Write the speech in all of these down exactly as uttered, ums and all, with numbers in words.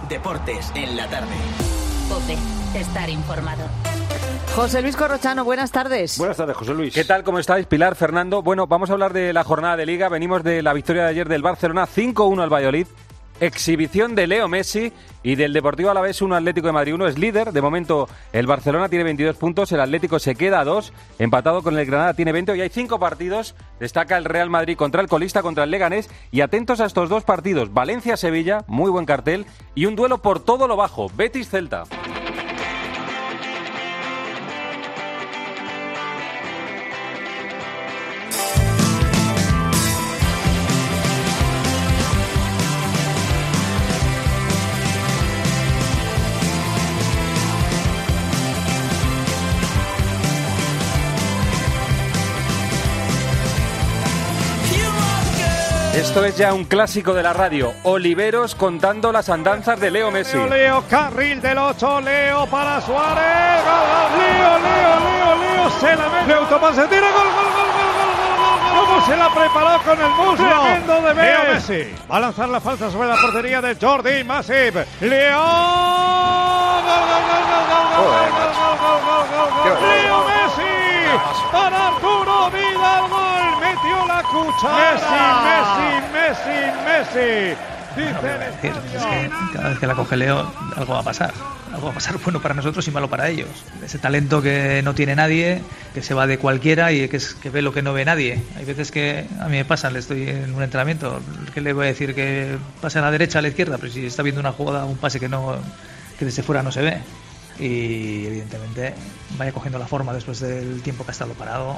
Deportes en la tarde. COPE, estar informado. José Luis Corrochano, buenas tardes. Buenas tardes, José Luis. ¿Qué tal? ¿Cómo estáis? Pilar, Fernando. Bueno, vamos a hablar de la jornada de Liga. Venimos de la victoria de ayer del Barcelona cinco uno al Valladolid. Exhibición de Leo Messi y del Deportivo Alavés uno, Atlético de Madrid uno. Es líder. De momento el Barcelona tiene veintidós puntos, el Atlético se queda a dos, empatado con el Granada tiene veinte. Hoy hay cinco partidos. Destaca el Real Madrid contra el colista, contra el Leganés. Y atentos a estos dos partidos. Valencia-Sevilla, muy buen cartel. Y un duelo por todo lo bajo. Betis-Celta. Esto es ya un clásico de la radio. Oliveros contando las andanzas de Leo Messi. Leo, Leo, carril del ocho, Leo para Suárez. Gol, Leo, Leo, Leo, Leo, se la mete, autopase, tira, gol, gol, gol, gol, gol, gol, gol. ¿Cómo se la preparó con el muslo? Tremendo de Leo Messi. Va a lanzar la falta sobre la portería de Jordi Masip. Leo. Gol, gol, gol, gol, gol, gol, gol, gol, gol, gol, gol. Leo Messi para Arturo Vidal. Gol, metió la cuchara. Messi, Messi, Messi. Dice el decir, es que cada vez que la coge Leo, algo va a pasar. Algo va a pasar bueno para nosotros y malo para ellos. Ese talento que no tiene nadie, que se va de cualquiera y que, es, que ve lo que no ve nadie. Hay veces que a mí me pasa, le estoy en un entrenamiento, ¿qué le voy a decir? Que pase a la derecha, a la izquierda, pero si está viendo una jugada, un pase que no que desde fuera no se ve. Y evidentemente vaya cogiendo la forma después del tiempo que ha estado parado,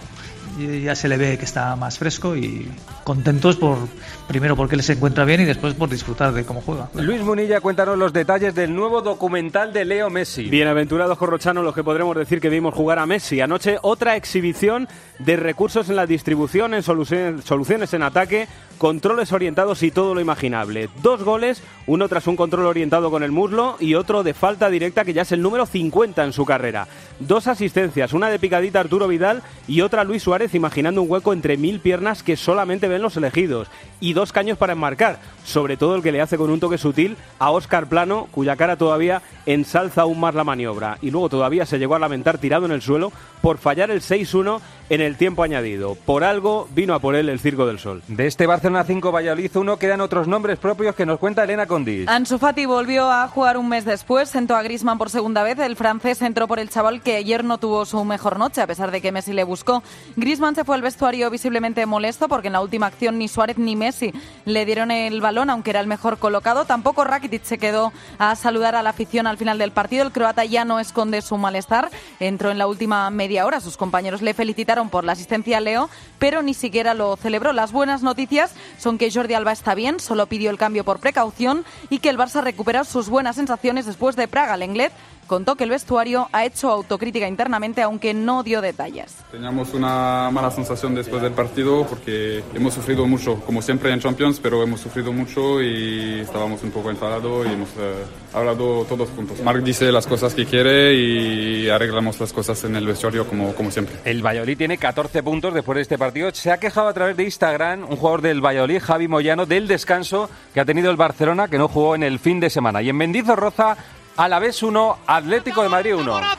y ya se le ve que está más fresco y contentos por primero porque él se encuentra bien y después por disfrutar de cómo juega. Luis Munilla, cuéntanos los detalles del nuevo documental de Leo Messi. Bienaventurados Corrochano los que podremos decir que vimos jugar a Messi. Anoche otra exhibición de recursos en la distribución, en soluciones, soluciones en ataque, controles orientados y todo lo imaginable. Dos goles, uno tras un control orientado con el muslo y otro de falta directa que ya es el número cincuenta en su carrera. Dos asistencias, una de picadita Arturo Vidal y otra Luis Suárez imaginando un hueco entre mil piernas que solamente ven los elegidos. Y dos caños para enmarcar, sobre todo el que le hace con un toque sutil a Óscar Plano, cuya cara todavía ensalza aún más la maniobra. Y luego todavía se llegó a lamentar tirado en el suelo por fallar el seis uno en el tiempo añadido. Por algo vino a por él el Circo del Sol. De este Barcelona cinco, Valladolid uno, quedan otros nombres propios que nos cuenta Elena Condis. Ansu Fati volvió a jugar un mes después, sentó a Griezmann por segunda vez. El francés entró por el chaval que ayer no tuvo su mejor noche, a pesar de que Messi le buscó. Griezmann se fue al vestuario visiblemente molesto porque en la última acción ni Suárez ni Messi le dieron el balón, aunque era el mejor colocado. Tampoco Rakitic se quedó a saludar a la afición al final del partido. El croata ya no esconde su malestar. Entró en la última media hora. Sus compañeros le felicitaron por la asistencia a Leo, pero ni siquiera lo celebró. Las buenas noticias son que Jordi Alba está bien, solo pidió el cambio por precaución, y que el Barça recupera sus buenas sensaciones después de Praga. Lenglet contó que el vestuario ha hecho autocrítica internamente, aunque no dio detalles. Teníamos una mala sensación después del partido porque hemos sufrido mucho, como siempre en Champions, pero hemos sufrido mucho y estábamos un poco enfadados y hemos eh, hablado todos juntos. Marc dice las cosas que quiere y arreglamos las cosas en el vestuario como, como siempre. El Valladolid tiene catorce puntos después de este partido. Se ha quejado a través de Instagram un jugador del Valladolid, Javi Moyano, del descanso que ha tenido el Barcelona, que no jugó en el fin de semana. Y en Mendizorroza, Alavés uno, Atlético de Madrid uno. ¡Gol, gol,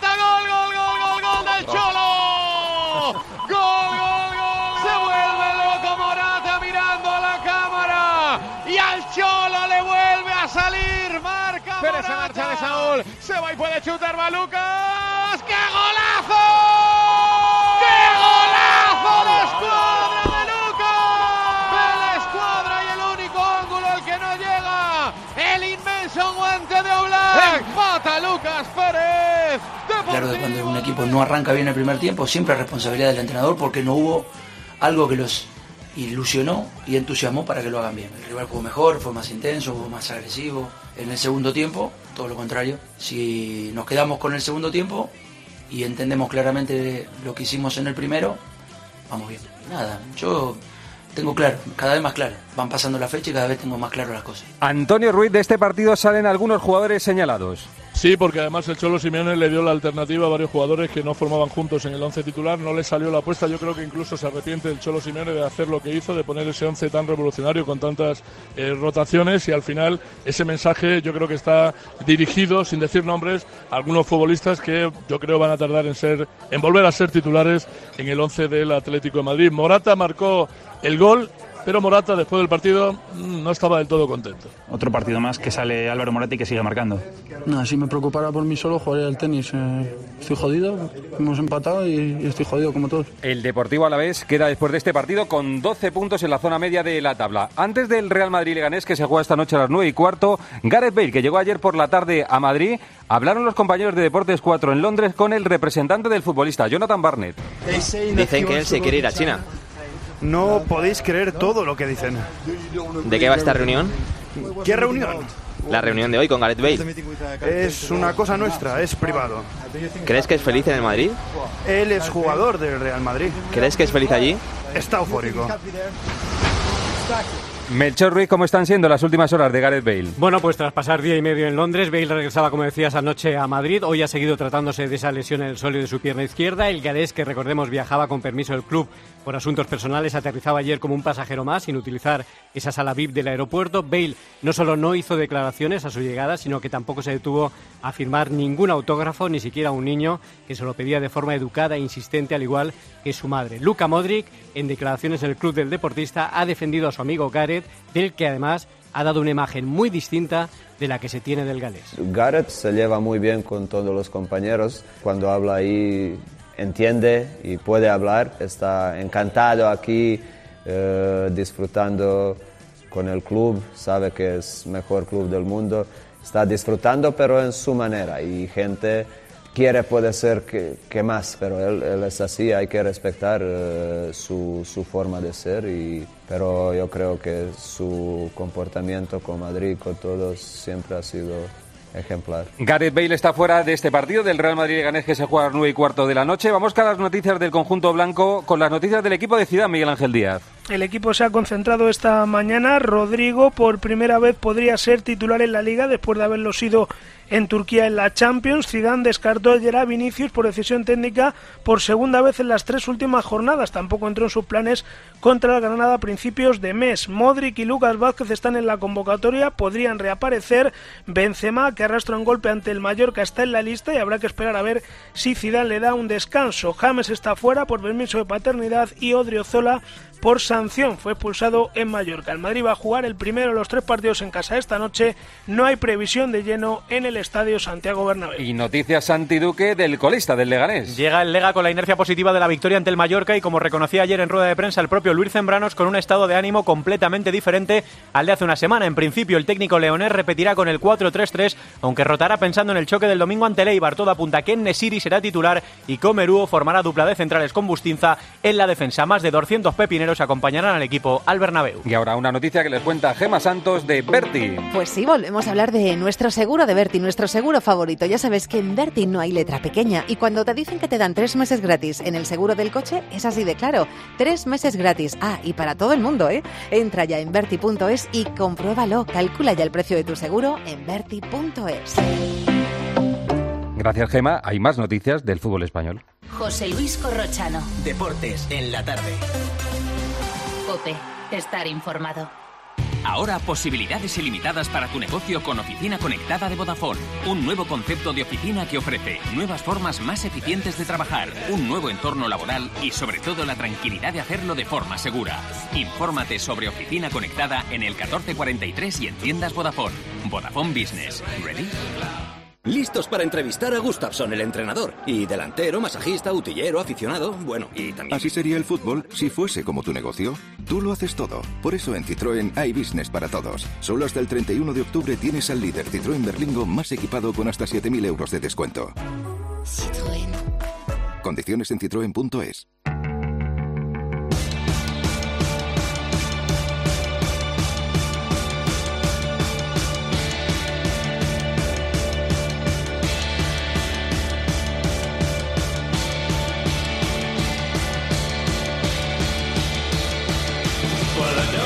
gol, gol del Cholo! ¡Gol, gol, gol! Se vuelve loco Morata mirando a la cámara y al Cholo le vuelve a salir. Marca Pérez, se marcha de Saúl, se va y puede chutar Lucas. ¡Qué golazo! ¡Qué golazo de Escuadra de Lucas! El Escuadra y el único ángulo al que no llega. El inmenso guante de Oblak. Empata Lucas Pérez. Claro, de cuando un equipo no arranca bien el primer tiempo, siempre es responsabilidad del entrenador porque no hubo algo que los ilusionó y entusiasmó para que lo hagan bien. El rival jugó mejor, fue más intenso, fue más agresivo. En el segundo tiempo, todo lo contrario. Si nos quedamos con el segundo tiempo y entendemos claramente lo que hicimos en el primero, vamos bien. Nada, yo tengo claro, cada vez más claro. Van pasando la fecha y cada vez tengo más claro las cosas. Antonio Ruiz, de este partido salen algunos jugadores señalados. Sí, porque además el Cholo Simeone le dio la alternativa a varios jugadores que no formaban juntos en el once titular, no le salió la apuesta. Yo creo que incluso se arrepiente el Cholo Simeone de hacer lo que hizo, de poner ese once tan revolucionario con tantas eh, rotaciones, y al final ese mensaje yo creo que está dirigido, sin decir nombres, a algunos futbolistas que yo creo van a tardar en ser, en volver a ser titulares en el once del Atlético de Madrid. Morata marcó el gol, pero Morata después del partido no estaba del todo contento. Otro partido más que sale Álvaro Morata y que sigue marcando. No, si me preocupara por mí solo jugaría al tenis. Eh, estoy jodido, hemos empatado y, y estoy jodido como todos. El Deportivo Alavés queda después de este partido con doce puntos en la zona media de la tabla. Antes del Real Madrid-Leganés, que se juega esta noche a las nueve y cuarto, Gareth Bale, que llegó ayer por la tarde a Madrid, hablaron los compañeros de Deportes cuatro en Londres con el representante del futbolista, Jonathan Barnett. Dicen que él se quiere ir a China. No podéis creer todo lo que dicen. ¿De qué va esta reunión? ¿Qué reunión? La reunión de hoy con Gareth Bale. Es una cosa nuestra, es privado. ¿Crees que es feliz en el Madrid? Él es jugador del Real Madrid. ¿Crees que es feliz allí? Está eufórico. Melchor Ruiz, ¿cómo están siendo las últimas horas de Gareth Bale? Bueno, pues tras pasar día y medio en Londres, Bale regresaba, como decías, anoche a Madrid. Hoy ha seguido tratándose de esa lesión en el sóleo de su pierna izquierda. El galés, que recordemos viajaba con permiso del club por asuntos personales, aterrizaba ayer como un pasajero más, sin utilizar esa sala V I P del aeropuerto. Bale no solo no hizo declaraciones a su llegada, sino que tampoco se detuvo a firmar ningún autógrafo, ni siquiera a un niño, que se lo pedía de forma educada e insistente, al igual que su madre. Luka Modric, en declaraciones en el club del deportista, ha defendido a su amigo Gareth, del que además ha dado una imagen muy distinta de la que se tiene del galés. Gareth se lleva muy bien con todos los compañeros. Cuando habla ahí entiende y puede hablar. Está encantado aquí, eh, disfrutando con el club. Sabe que es el mejor club del mundo. Está disfrutando, pero en su manera. Y gente quiere, puede ser que, que más, pero él, él es así. Hay que respetar eh, su, su forma de ser. Y, pero yo creo que su comportamiento con Madrid, con todos, siempre ha sido ejemplar. Gareth Bale está fuera de este partido del Real Madrid-Leganés, que se juega a las nueve y cuarto de la noche. Vamos con las noticias del conjunto blanco, con las noticias del equipo de Zidane, Miguel Ángel Díaz. El equipo se ha concentrado esta mañana. Rodrigo por primera vez podría ser titular en la Liga después de haberlo sido en Turquía en la Champions. Zidane descartó ayer a Vinicius por decisión técnica por segunda vez en las tres últimas jornadas. Tampoco entró en sus planes contra el Granada a principios de mes. Modric y Lucas Vázquez están en la convocatoria, podrían reaparecer. Benzema, que arrastra un golpe ante el Mallorca, está en la lista y habrá que esperar a ver si Zidane le da un descanso. James está fuera por permiso de paternidad y Odriozola por sanción, fue expulsado en Mallorca. El Madrid va a jugar el primero de los tres partidos en casa esta noche. No hay previsión de lleno en el Estadio Santiago Bernabéu. Y noticias, Santi Duque, del colista, del Leganés. Llega el Lega con la inercia positiva de la victoria ante el Mallorca y, como reconocía ayer en rueda de prensa el propio Luis Zembranos, con un estado de ánimo completamente diferente al de hace una semana. En principio, el técnico leonés repetirá con el cuatro tres tres, aunque rotará pensando en el choque del domingo ante el Eibar. Todo apunta a que En-Nesyri será titular y Comerúo formará dupla de centrales con Bustinza en la defensa. Más de doscientos pepineros acompañarán al equipo al Bernabéu. Y ahora una noticia que les cuenta Gemma Santos de Berti. Pues sí, volvemos a hablar de nuestro seguro de Berti, nuestro seguro favorito. Ya sabes que en Berti no hay letra pequeña y cuando te dicen que te dan tres meses gratis en el seguro del coche, es así de claro. Tres meses gratis. Ah, y para todo el mundo, ¿eh? Entra ya en berti punto es y compruébalo. Calcula ya el precio de tu seguro en berti punto es. Gracias, Gemma. Hay más noticias del fútbol español. José Luis Corrochano. Deportes en la tarde. COPE. Estar informado. Ahora posibilidades ilimitadas para tu negocio con Oficina Conectada de Vodafone. Un nuevo concepto de oficina que ofrece nuevas formas más eficientes de trabajar, un nuevo entorno laboral y sobre todo la tranquilidad de hacerlo de forma segura. Infórmate sobre Oficina Conectada en el catorce cuarenta y tres y en tiendas Vodafone. Vodafone Business. ¿Ready? Listos para entrevistar a Gustafsson, el entrenador. Y delantero, masajista, utillero, aficionado, bueno, y también... Así sería el fútbol si fuese como tu negocio. Tú lo haces todo. Por eso en Citroën hay business para todos. Solo hasta el treinta y uno de octubre tienes al líder Citroën Berlingo más equipado con hasta siete mil euros de descuento. Citroën. Condiciones en citroen punto es. A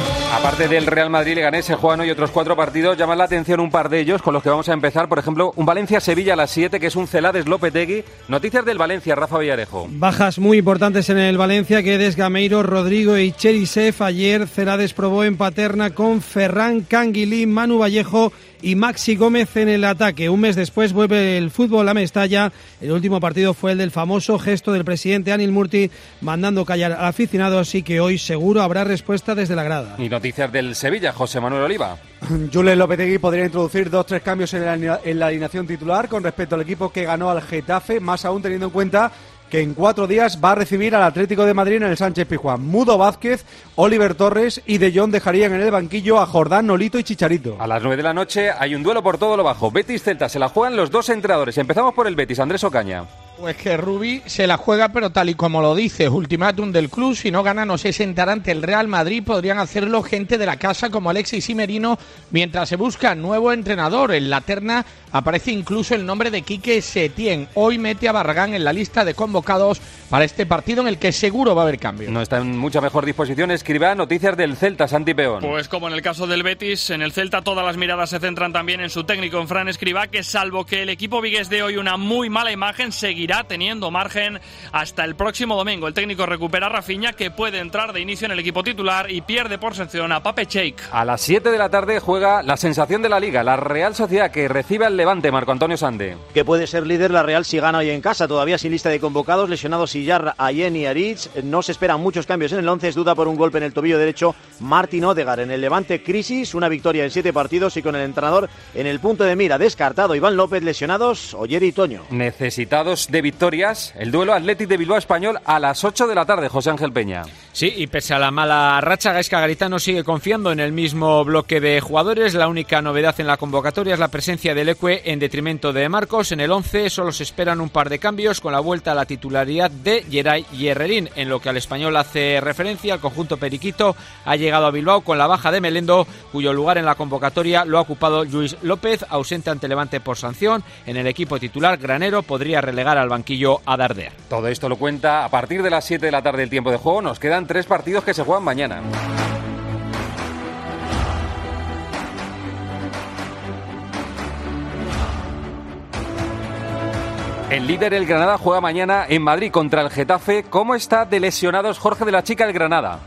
Aparte del Real Madrid, Leganés, se juegan hoy otros cuatro partidos. Llaman la atención un par de ellos con los que vamos a empezar. Por ejemplo, un Valencia-Sevilla a las siete, que es un Celades-Lopetegui. Noticias del Valencia, Rafa Villarejo. Bajas muy importantes en el Valencia: Guedes, Gameiro, Rodrigo y Cherisev. Ayer Celades probó en Paterna con Ferran, Canguilí, Manu Vallejo y Maxi Gómez en el ataque. Un mes después vuelve el fútbol a Mestalla. El último partido fue el del famoso gesto del presidente Anil Murti mandando callar al aficionado, así que hoy seguro habrá respuesta desde la grada. Y noticias del Sevilla, José Manuel Oliva. Julen Lopetegui podría introducir dos tres cambios en la, en la alineación titular con respecto al equipo que ganó al Getafe, más aún teniendo en cuenta que en cuatro días va a recibir al Atlético de Madrid en el Sánchez-Pizjuán. Mudo Vázquez, Oliver Torres y De Jong dejarían en el banquillo a Jordán, Nolito y Chicharito. A las nueve de la noche hay un duelo por todo lo bajo. Betis-Celta, se la juegan los dos entrenadores. Empezamos por el Betis, Andrés Ocaña. Pues que Rubí se la juega, pero tal y como lo dice, ultimátum del club: si no gana no se sentará ante el Real Madrid. Podrían hacerlo gente de la casa como Alexis y Merino, mientras se busca nuevo entrenador. En la terna aparece incluso el nombre de Quique Setién. Hoy mete a Barragán en la lista de convocados para este partido en el que seguro va a haber cambio. No está en mucha mejor disposición. Escriba noticias del Celta, Santi Peón. Pues como en el caso del Betis, en el Celta todas las miradas se centran también en su técnico, en Fran Escribá, que salvo que el equipo vigués dé hoy una muy mala imagen, seguirá teniendo margen hasta el próximo domingo. El técnico recupera a Rafinha, que puede entrar de inicio en el equipo titular, y pierde por sanción a Pape Cheik. A las siete de la tarde juega la sensación de la Liga, la Real Sociedad, que recibe al Levante, Marco Antonio Sande. Que puede ser líder la Real si gana hoy en casa, todavía sin lista de convocados, lesionados Sillar, Ayen y Aritz. No se esperan muchos cambios en el once, es duda por un golpe en el tobillo derecho Martín Odegaard. En el Levante, crisis, una victoria en siete partidos y con el entrenador en el punto de mira. Descartado Iván López, lesionados Oyer y Toño. Necesitados de victorias, el duelo Athletic de Bilbao Español a las ocho de la tarde, José Ángel Peña. Sí, y pese a la mala racha, Gaizka Garitano sigue confiando en el mismo bloque de jugadores. La única novedad en la convocatoria es la presencia de Leque en detrimento de Marcos. En el once solo se esperan un par de cambios, con la vuelta a la titularidad de Geray y Herrerín. En lo que al Español hace referencia, el conjunto periquito ha llegado a Bilbao con la baja de Melendo, cuyo lugar en la convocatoria lo ha ocupado Luis López, ausente ante Levante por sanción. En el equipo titular, Granero podría relegar al banquillo a Darder. Todo esto lo cuenta a partir de las siete de la tarde el tiempo de juego. Nos quedan tres partidos que se juegan mañana. El líder, el Granada, juega mañana en Madrid contra el Getafe. ¿Cómo está de lesionados Jorge de la Chica el Granada?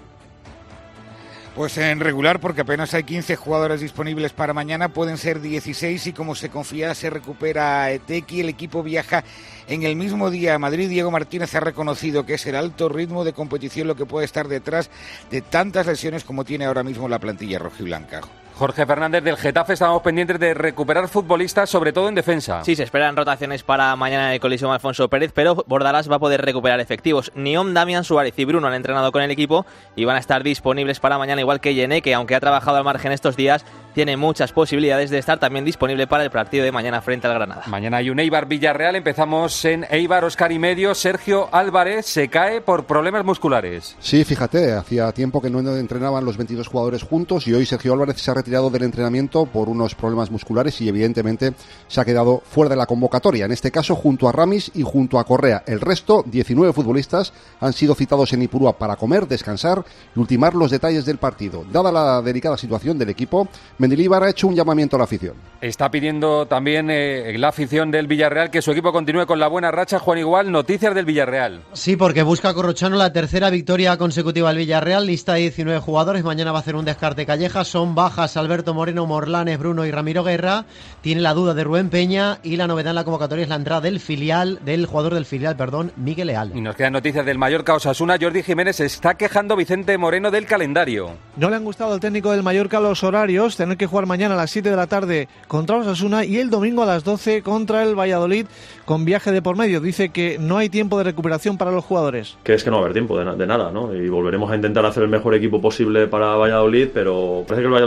Pues en regular, porque apenas hay quince jugadores disponibles para mañana, pueden ser dieciséis, y como se confía se recupera Etequi. El equipo viaja en el mismo día a Madrid. Diego Martínez ha reconocido que es el alto ritmo de competición lo que puede estar detrás de tantas lesiones como tiene ahora mismo la plantilla rojiblanca. Jorge Fernández, del Getafe estamos pendientes de recuperar futbolistas, sobre todo en defensa. Sí, se esperan rotaciones para mañana en el Coliseum Alfonso Pérez, pero Bordalás va a poder recuperar efectivos. Niom, Damián Suárez y Bruno han entrenado con el equipo y van a estar disponibles para mañana, igual que Yené, que aunque ha trabajado al margen estos días, tiene muchas posibilidades de estar también disponible para el partido de mañana frente al Granada. Mañana hay un Eibar Villarreal. Empezamos en Eibar, Óscar y medio. Sergio Álvarez se cae por problemas musculares. Sí, fíjate, hacía tiempo que no entrenaban los veintidós jugadores juntos y hoy Sergio Álvarez se ha retirado del entrenamiento por unos problemas musculares y evidentemente se ha quedado fuera de la convocatoria, en este caso junto a Ramis y junto a Correa. El resto, diecinueve futbolistas, han sido citados en Ipurúa para comer, descansar y ultimar los detalles del partido. Dada la delicada situación del equipo, Mendilibar ha hecho un llamamiento a la afición. Está pidiendo también eh, la afición del Villarreal que su equipo continúe con la buena racha. Juan Igual, noticias del Villarreal. Sí, porque busca Corrochano la tercera victoria consecutiva al Villarreal. Lista de diecinueve jugadores. Mañana va a hacer un descarte Calleja. Son bajas Alberto Moreno, Morlanes, Bruno y Ramiro Guerra. Tiene la duda de Rubén Peña y la novedad en la convocatoria es la entrada del filial, del jugador del filial, perdón, Miguel Leal. Y nos quedan noticias del Mallorca Osasuna. Jordi Jiménez se está quejando Vicente Moreno del calendario. No le han gustado al técnico del Mallorca los horarios, tener que jugar mañana a las siete de la tarde contra Osasuna y el domingo a las doce contra el Valladolid con viaje de por medio. Dice que no hay tiempo de recuperación para los jugadores. Que es que no va a haber tiempo de, de nada, ¿no? Y volveremos a intentar hacer el mejor equipo posible para Valladolid, pero parece que el Valladolid ayer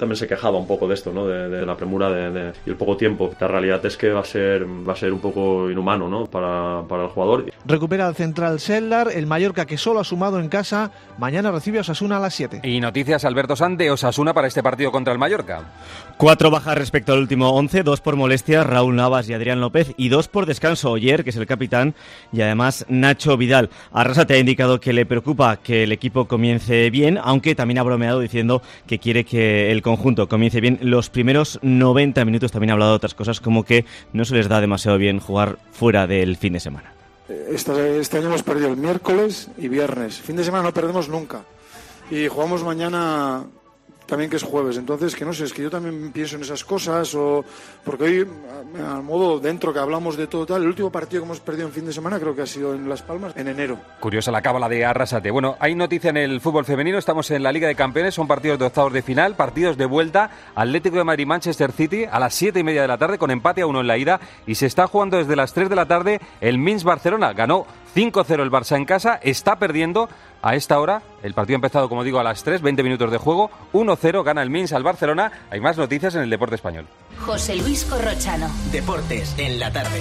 también se quejaba un poco de esto, ¿no? De, de la premura de, de, y el poco tiempo. La realidad es que va a ser, va a ser un poco inhumano, ¿no? Para, para el jugador. Recupera al central Sellar, el Mallorca que solo ha sumado en casa, mañana recibe a Osasuna a las siete. Y noticias, Alberto Sanz, de Osasuna para este partido contra el Mallorca. Cuatro bajas respecto al último once, dos por molestias, Raúl Navas y Adrián López, y dos por descanso, Oyer, que es el capitán, y además Nacho Vidal. Arrasate ha indicado que le preocupa que el equipo comience bien, aunque también ha bromeado diciendo que quiere que el conjunto comience bien los primeros noventa minutos. También ha hablado de otras cosas, como que no se les da demasiado bien jugar fuera del fin de semana. Este, este año hemos perdido el miércoles y viernes. Fin de semana no perdemos nunca. Y jugamos mañana también, que es jueves. Entonces, que no sé, es que yo también pienso en esas cosas. O porque hoy, al modo dentro que hablamos de todo tal, el último partido que hemos perdido en fin de semana creo que ha sido en Las Palmas, en enero. Curiosa la cábala de Arrasate. Bueno, hay noticia en el fútbol femenino. Estamos en la Liga de Campeones. Son partidos de octavos de final, partidos de vuelta. Atlético de Madrid, Manchester City a las siete y media de la tarde, con empate a uno en la ida. Y se está jugando desde las tres de la tarde el Minsk Barcelona. Ganó cinco cero el Barça en casa. Está perdiendo a esta hora. El partido ha empezado, como digo, a las tres, veinte minutos de juego. uno cero gana el Minsk al Barcelona. Hay más noticias en el deporte español. José Luis Corrochano. Deportes en la tarde.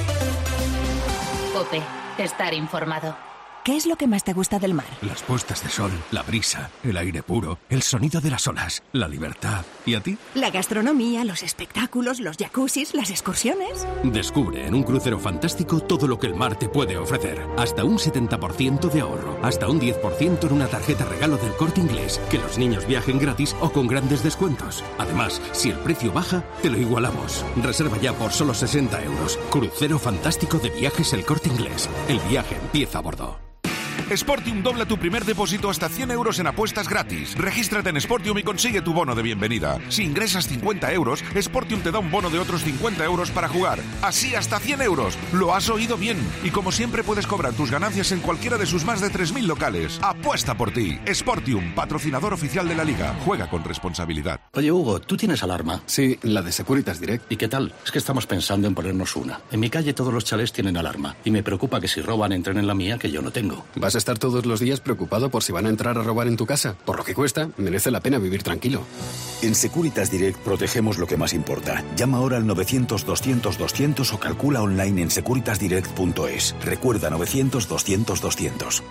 COPE. Estar informado. ¿Qué es lo que más te gusta del mar? Las puestas de sol, la brisa, el aire puro, el sonido de las olas, la libertad. ¿Y a ti? La gastronomía, los espectáculos, los jacuzzis, las excursiones. Descubre en un crucero fantástico todo lo que el mar te puede ofrecer. Hasta un setenta por ciento de ahorro, hasta un diez por ciento en una tarjeta regalo del Corte Inglés. Que los niños viajen gratis o con grandes descuentos. Además, si el precio baja, te lo igualamos. Reserva ya por solo sesenta euros. Crucero fantástico de Viajes El Corte Inglés. El viaje empieza a bordo. Sportium dobla tu primer depósito hasta cien euros en apuestas gratis. Regístrate en Sportium y consigue tu bono de bienvenida. Si ingresas cincuenta euros, Sportium te da un bono de otros cincuenta euros para jugar. Así hasta cien euros. Lo has oído bien. Y como siempre puedes cobrar tus ganancias en cualquiera de sus más de tres mil locales. Apuesta por ti. Sportium, patrocinador oficial de la Liga. Juega con responsabilidad. Oye, Hugo, ¿tú tienes alarma? Sí, la de Securitas Direct. ¿Y qué tal? Es que estamos pensando en ponernos una. En mi calle todos los chalés tienen alarma. Y me preocupa que si roban entren en la mía, que yo no tengo. ¿Vas a estar todos los días preocupado por si van a entrar a robar en tu casa? Por lo que cuesta, merece la pena vivir tranquilo. En Securitas Direct protegemos lo que más importa. Llama ahora al novecientos doscientos doscientos o calcula online en securitas direct punto es. Recuerda, novecientos doscientos doscientos.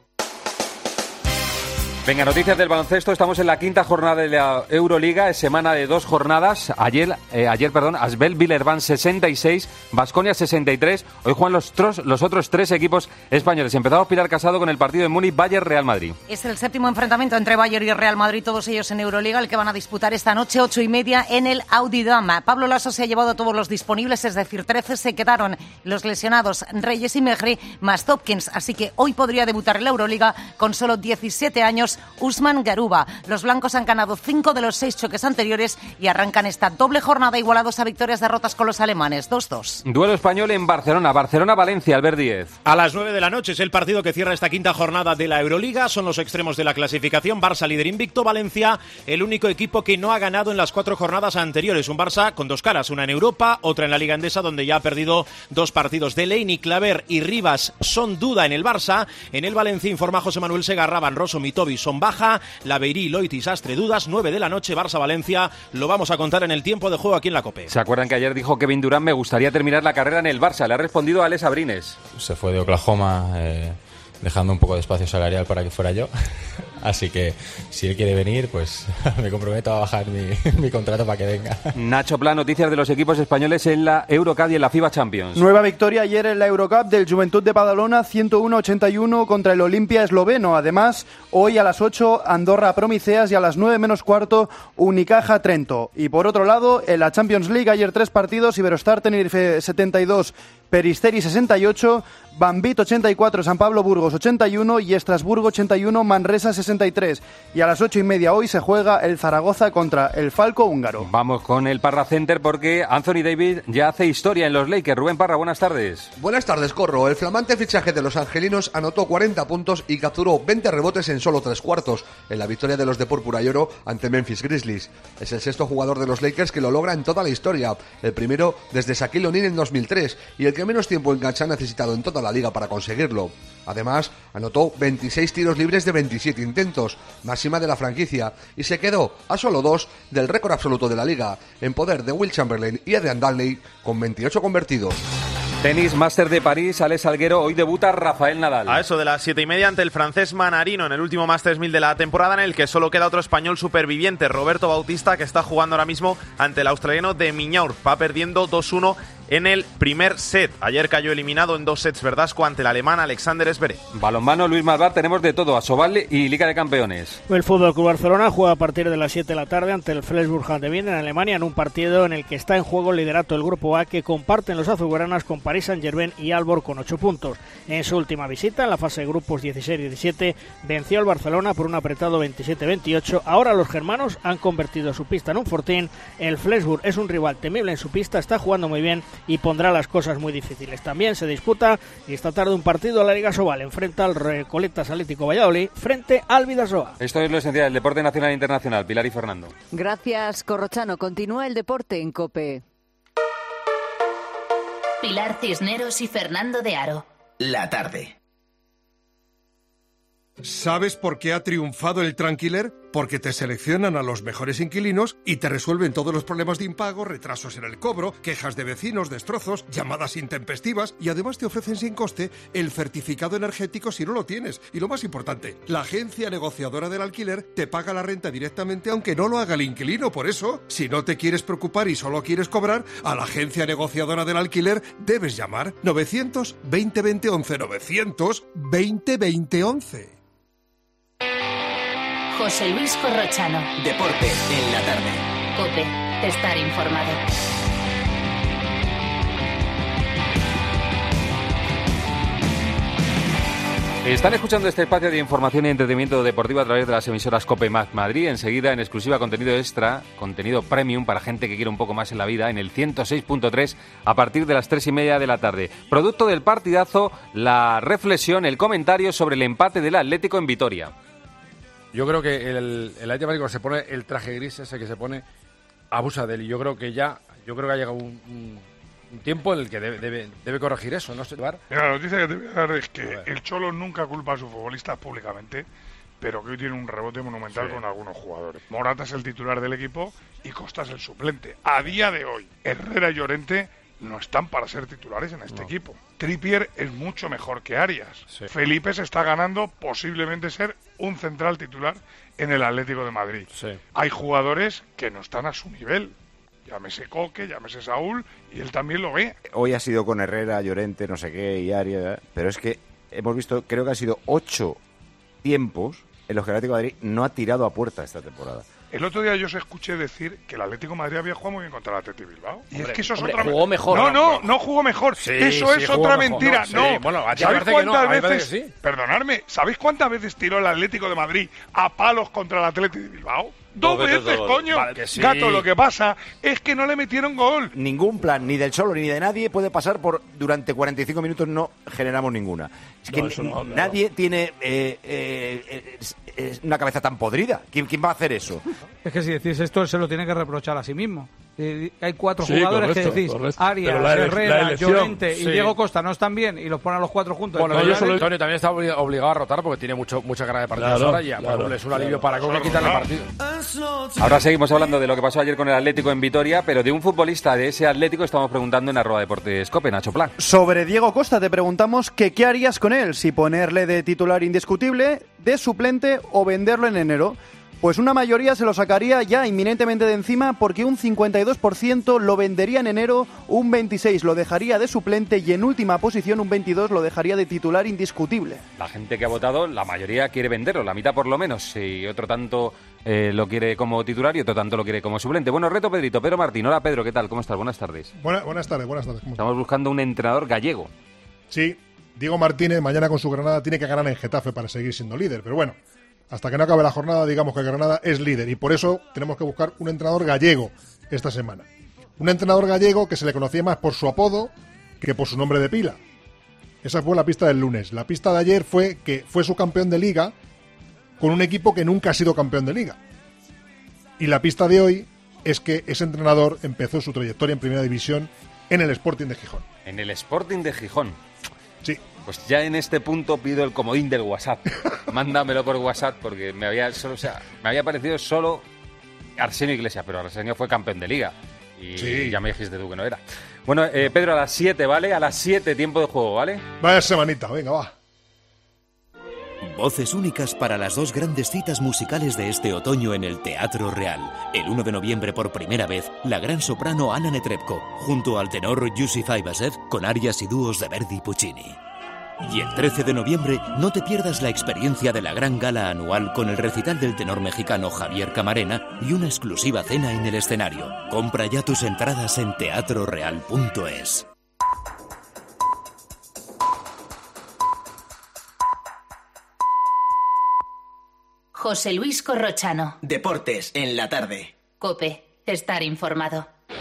Venga, noticias del baloncesto. Estamos en la quinta jornada de la Euroliga, es semana de dos jornadas. Ayer, eh, ayer perdón, Asbel Villeurbanne sesenta y seis, Baskonia sesenta y tres. Hoy juegan los, tros, los otros tres equipos españoles. Empezamos Pilar Casado con el partido de Múnich, Bayern Real Madrid. Es el séptimo enfrentamiento entre Bayern y Real Madrid, todos ellos en Euroliga, el que van a disputar esta noche, ocho y media, en el Audi Dama. Pablo Lasso se ha llevado a todos los disponibles, es decir, trece. Se quedaron los lesionados Reyes y Mejri, más Topkins. Así que hoy podría debutar en la Euroliga con solo diecisiete años Usman Garuba. Los blancos han ganado cinco de los seis choques anteriores y arrancan esta doble jornada igualados a victorias derrotas con los alemanes. dos dos. Duelo español en Barcelona. Barcelona-Valencia, Albert Díez. A las nueve de la noche es el partido que cierra esta quinta jornada de la Euroliga. Son los extremos de la clasificación. Barça líder invicto. Valencia, el único equipo que no ha ganado en las cuatro jornadas anteriores. Un Barça con dos caras. Una en Europa, otra en la Liga Endesa, donde ya ha perdido dos partidos. Delaney, Claver y Rivas son duda en el Barça. En el Valencia informa José Manuel Segarra, Van Rosso, Mitovi son baja. Laveirí, Loit y Sastre dudas. nueve de la noche, Barça-Valencia. Lo vamos a contar en el tiempo de juego aquí en la COPE. ¿Se acuerdan que ayer dijo Kevin Durant me gustaría terminar la carrera en el Barça? Le ha respondido a Alex Abrines. Se fue de Oklahoma eh, dejando un poco de espacio salarial para que fuera yo. Así que si él quiere venir, pues me comprometo a bajar mi, mi contrato para que venga. Nacho Pla, noticias de los equipos españoles en la Eurocup y en la FIBA Champions. Nueva victoria ayer en la Eurocup del Juventud de Badalona, ciento uno a ochenta y uno contra el Olimpia esloveno. Además, hoy a las ocho, Andorra Promiceas y a las nueve menos cuarto, Unicaja Trento. Y por otro lado, en la Champions League ayer tres partidos, Iberostar Tenerife setenta y dos, Peristeri sesenta y ocho, Bambit ochenta y cuatro, San Pablo Burgos ochenta y uno y Estrasburgo ochenta y uno, Manresa sesenta y tres. Y a las ocho y media hoy se juega el Zaragoza contra el Falco húngaro. Vamos con el Parra Center porque Anthony Davis ya hace historia en los Lakers. Rubén Parra, buenas tardes. Buenas tardes, Corro. El flamante fichaje de los angelinos anotó cuarenta puntos y capturó veinte rebotes en solo tres cuartos en la victoria de los de púrpura y oro ante Memphis Grizzlies. Es el sexto jugador de los Lakers que lo logra en toda la historia. El primero desde Shaquille O'Neal en dos mil tres y el que menos tiempo en cancha ha necesitado en toda la liga para conseguirlo. Además, anotó veintiséis tiros libres de veintisiete intentos, máxima de la franquicia, y se quedó a solo dos del récord absoluto de la liga, en poder de Will Chamberlain y Adrian Danley, con veintiocho convertidos. Tenis, Máster de París, Alex Salguero, hoy debuta Rafael Nadal. A eso de las siete y media ante el francés Manarino en el último Masters mil de la temporada, en el que solo queda otro español superviviente, Roberto Bautista, que está jugando ahora mismo ante el australiano de Miñaur. Va perdiendo dos uno en el primer set. Ayer cayó eliminado en dos sets Verdasco ante el alemán Alexander Zverev. Balonmano, Luis Malvar, tenemos de todo, Asobal y Liga de Campeones. El Fútbol Club Barcelona juega a partir de las siete de la tarde ante el Flensburg-Handewitt en Alemania, en un partido en el que está en juego el liderato del Grupo A, que comparten los azulgranas con Paris Saint-Germain y Aalborg con ocho puntos. En su última visita, en la fase de grupos dieciséis diecisiete, venció al Barcelona por un apretado veintisiete veintiocho. Ahora los germanos han convertido su pista en un fortín. El Flensburg es un rival temible en su pista, está jugando muy bien y pondrá las cosas muy difíciles. También se disputa y esta tarde un partido a la Liga Sobal. Enfrenta al Recoletas Atlético Valladolid frente al Vidasoa. Esto es lo esencial del deporte nacional e internacional. Pilar y Fernando. Gracias, Corrochano. Continúa el deporte en COPE. Pilar Cisneros y Fernando de Aro. La tarde. ¿Sabes por qué ha triunfado el Tranquiler? Porque te seleccionan a los mejores inquilinos y te resuelven todos los problemas de impago, retrasos en el cobro, quejas de vecinos, destrozos, llamadas intempestivas, y además te ofrecen sin coste el certificado energético si no lo tienes. Y lo más importante, la agencia negociadora del alquiler te paga la renta directamente aunque no lo haga el inquilino. Por eso, si no te quieres preocupar y solo quieres cobrar, a la agencia negociadora del alquiler debes llamar novecientos veinte veinte once, novecientos veinte veinte once. José Luis Corrochano. Deporte en la tarde. COPE. Estar informado. Están escuchando este espacio de información y entretenimiento deportivo a través de las emisoras COPE Más Madrid. Enseguida, en exclusiva, contenido extra, contenido premium para gente que quiere un poco más en la vida, en el ciento seis punto tres a partir de las tres y media de la tarde. Producto del partidazo, la reflexión, el comentario sobre el empate del Atlético en Vitoria. Yo creo que el, el Atlético de Madrid, se pone el traje gris ese que se pone, abusa de él. Y yo creo que ya, yo creo que ha llegado un, un, un tiempo en el que debe, debe, debe corregir eso, ¿no? Mira, la noticia que te voy a dar es que el Cholo nunca culpa a sus futbolistas públicamente, pero que hoy tiene un rebote monumental sí. con algunos jugadores. Morata es el titular del equipo y Costa es el suplente. A día de hoy, Herrera y Llorente no están para ser titulares en este no. equipo. Trippier es mucho mejor que Arias. Sí. Felipe se está ganando posiblemente ser un central titular en el Atlético de Madrid. Sí. Hay jugadores que no están a su nivel. Llámese Coque, llámese Saúl, y él también lo ve. Hoy ha sido con Herrera, Llorente, no sé qué, y Arias, pero es que hemos visto, creo que han sido ocho tiempos en los que el Atlético de Madrid no ha tirado a puerta esta temporada. El otro día yo os escuché decir que el Atlético de Madrid había jugado muy bien contra el Atlético de Bilbao. Y hombre, es que eso es hombre, otra mentira. Jugó mejor. No, no, no jugó mejor. Sí, eso sí, es otra mentira. Mejor, no, no. Sí. Bueno, ¿sabéis cuántas no? veces? Sí. Perdonadme, ¿sabéis cuántas veces tiró el Atlético de Madrid a palos contra el Atlético de Bilbao? Dos veces, veces coño. Vale, sí. Gato, lo que pasa es que no le metieron gol. Ningún plan, ni del Cholo ni de nadie, puede pasar por durante cuarenta y cinco minutos no generamos ninguna. Es que no, no, nadie no. tiene eh, eh, eh, una cabeza tan podrida. ¿Quién, ¿Quién va a hacer eso? Es que si decís esto, se lo tiene que reprochar a sí mismo. Eh, hay cuatro sí, jugadores correcto, que decís, correcto. Arias, la ele- Herrera, elección, Llorente sí. y Diego Costa no están bien y los ponen a los cuatro juntos. Bueno, yo solo... Antonio también está obligado a rotar porque tiene mucho mucha cara de partidos claro, ahora y claro, bueno, es un alivio para Coque quitarle partido. Ahora seguimos hablando de lo que pasó ayer con el Atlético en Vitoria, pero de un futbolista de ese Atlético estamos preguntando en arroba deportes COPE, Nacho Plan. Sobre Diego Costa te preguntamos que qué harías con él, si ponerle de titular indiscutible, de suplente o venderlo en enero. Pues una mayoría se lo sacaría ya inminentemente de encima porque un cincuenta y dos por ciento lo vendería en enero, un veintiséis por ciento lo dejaría de suplente y en última posición un veintidós por ciento lo dejaría de titular indiscutible. La gente que ha votado, la mayoría quiere venderlo, la mitad por lo menos, y otro tanto eh, lo quiere como titular y otro tanto lo quiere como suplente. Bueno, reto Pedrito, Pedro Martín. Hola Pedro, ¿qué tal? ¿Cómo estás? Buenas tardes. Buena, buenas tardes, buenas tardes. Estamos buscando un entrenador gallego. Sí, Diego Martínez mañana con su Granada tiene que ganar en Getafe para seguir siendo líder, pero bueno, hasta que no acabe la jornada, digamos que Granada es líder y por eso tenemos que buscar un entrenador gallego esta semana. Un entrenador gallego que se le conocía más por su apodo que por su nombre de pila. Esa fue la pista del lunes. La pista de ayer fue que fue su campeón de liga con un equipo que nunca ha sido campeón de liga. Y la pista de hoy es que ese entrenador empezó su trayectoria en primera división en el Sporting de Gijón. En el Sporting de Gijón. Sí. Pues ya en este punto pido el comodín del WhatsApp. Mándamelo por WhatsApp porque me había solo, o sea, me había parecido solo Arsenio Iglesias, pero Arsenio fue campeón de liga. Y sí. ya me dijiste tú que no era. Bueno, eh, Pedro, a las siete, ¿vale? A las siete, tiempo de juego, ¿vale? Vaya semanita, venga, va. Voces únicas para las dos grandes citas musicales de este otoño en el Teatro Real. El uno de noviembre, por primera vez, la gran soprano Anna Netrebko, junto al tenor Yusif Aybasev, con arias y dúos de Verdi y Puccini. Y el trece de noviembre, no te pierdas la experiencia de la gran gala anual con el recital del tenor mexicano Javier Camarena y una exclusiva cena en el escenario. Compra ya tus entradas en teatro real punto es. José Luis Corrochano. Deportes en la tarde. COPE. Estar informado.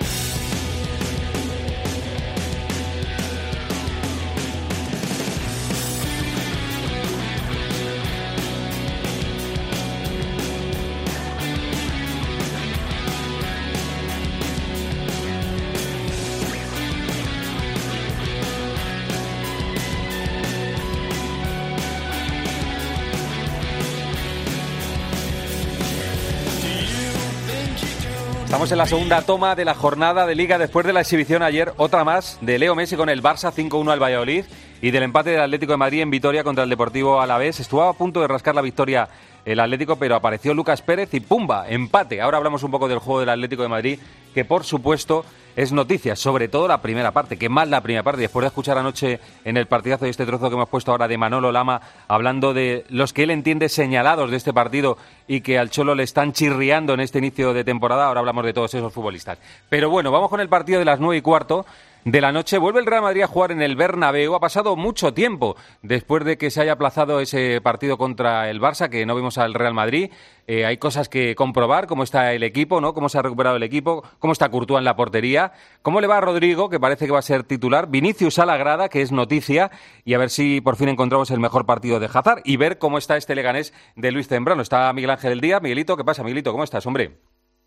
Estamos en la segunda toma de la jornada de Liga después de la exhibición ayer, otra más, de Leo Messi con el Barça cinco uno al Valladolid y del empate del Atlético de Madrid en Vitoria contra el Deportivo Alavés. Estuvo a punto de rascar la victoria el Atlético, pero apareció Lucas Pérez y ¡pumba! Empate. Ahora hablamos un poco del juego del Atlético de Madrid, que por supuesto es noticia, sobre todo la primera parte, que más la primera parte. Después de escuchar anoche en el partidazo de este trozo que hemos puesto ahora de Manolo Lama, hablando de los que él entiende señalados de este partido y que al Cholo le están chirriando en este inicio de temporada, ahora hablamos de todos esos futbolistas. Pero bueno, vamos con el partido de las nueve y cuarto de la noche. Vuelve el Real Madrid a jugar en el Bernabéu. Ha pasado mucho tiempo después de que se haya aplazado ese partido contra el Barça, que no vimos al Real Madrid. Eh, hay cosas que comprobar, cómo está el equipo, ¿no? Cómo se ha recuperado el equipo, cómo está Courtois en la portería, cómo le va a Rodrigo, que parece que va a ser titular, Vinicius a la grada, que es noticia, y a ver si por fin encontramos el mejor partido de Hazard y ver cómo está este Leganés de Luis Zambrano. Está Miguel Ángel del Día. Miguelito, ¿qué pasa, Miguelito? ¿Cómo estás, hombre?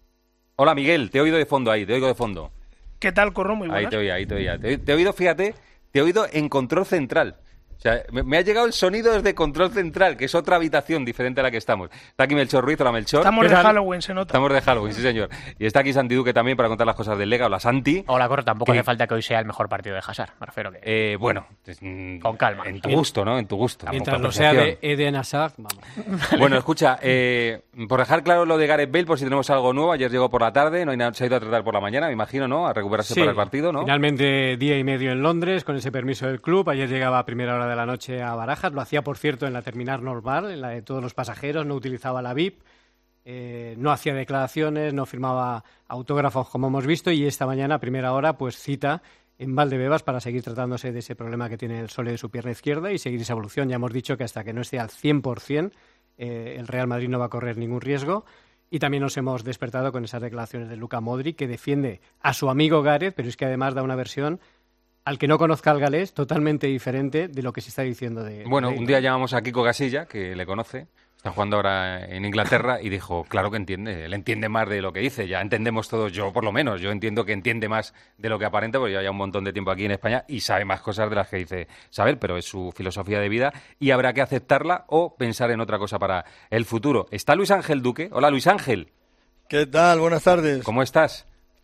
Hola, Miguel, te he oído de fondo ahí, te oigo de fondo. ¿Qué tal, Corro? Muy buenas. Ahí te oía, ahí te oía. Te, te he oído, fíjate, te he oído en control central. O sea, me, me ha llegado el sonido desde control central, que es otra habitación diferente a la que estamos. Está aquí Melchor Ruiz, hola Melchor. Estamos de Halloween, se nota. Estamos de Halloween, sí señor. Y está aquí Santi Duque también para contar las cosas del Lega. Hola Santi. Hola Corro, tampoco ¿Qué? hace falta que hoy sea el mejor partido de Hazard, me refiero que... Eh, bueno, con calma. En tu gusto, ¿no? En tu gusto. Mientras no sea de Eden Hazard, vamos. Bueno, escucha, eh, por dejar claro lo de Gareth Bale, por si tenemos algo nuevo, ayer llegó por la tarde, no hay nada, se ha ido a tratar por la mañana, me imagino, ¿no? A recuperarse sí, para el partido, ¿no? Finalmente día y medio en Londres, con ese permiso del club. Ayer llegaba a primera hora de la noche a Barajas, lo hacía, por cierto, en la terminal normal, en la de todos los pasajeros, no utilizaba la V I P, eh, no hacía declaraciones, no firmaba autógrafos como hemos visto, y esta mañana a primera hora pues cita en Valdebebas para seguir tratándose de ese problema que tiene el sole de su pierna izquierda y seguir esa evolución. Ya hemos dicho que hasta que no esté al cien por ciento eh, el Real Madrid no va a correr ningún riesgo. Y también nos hemos despertado con esas declaraciones de Luka Modric, que defiende a su amigo Gareth, pero es que además da una versión, al que no conozca al galés, totalmente diferente de lo que se está diciendo de... Bueno, de un día llamamos a Kiko Casilla, que le conoce, está jugando ahora en Inglaterra, y dijo, claro que entiende, él entiende más de lo que dice, ya entendemos todos, yo por lo menos, yo entiendo que entiende más de lo que aparenta, porque lleva ya un montón de tiempo aquí en España y sabe más cosas de las que dice saber, pero es su filosofía de vida y habrá que aceptarla o pensar en otra cosa para el futuro. Está Luis Ángel Duque. Hola, Luis Ángel. ¿Qué tal? Buenas tardes. ¿Cómo estás?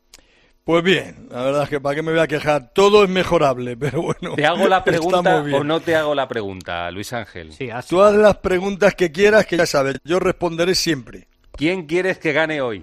Pues bien, la verdad es que para qué me voy a quejar, todo es mejorable, pero bueno. ¿Te hago la pregunta o no te hago la pregunta, Luis Ángel? Sí, tú haz las preguntas que quieras, que ya sabes, yo responderé siempre. ¿Quién quieres que gane hoy?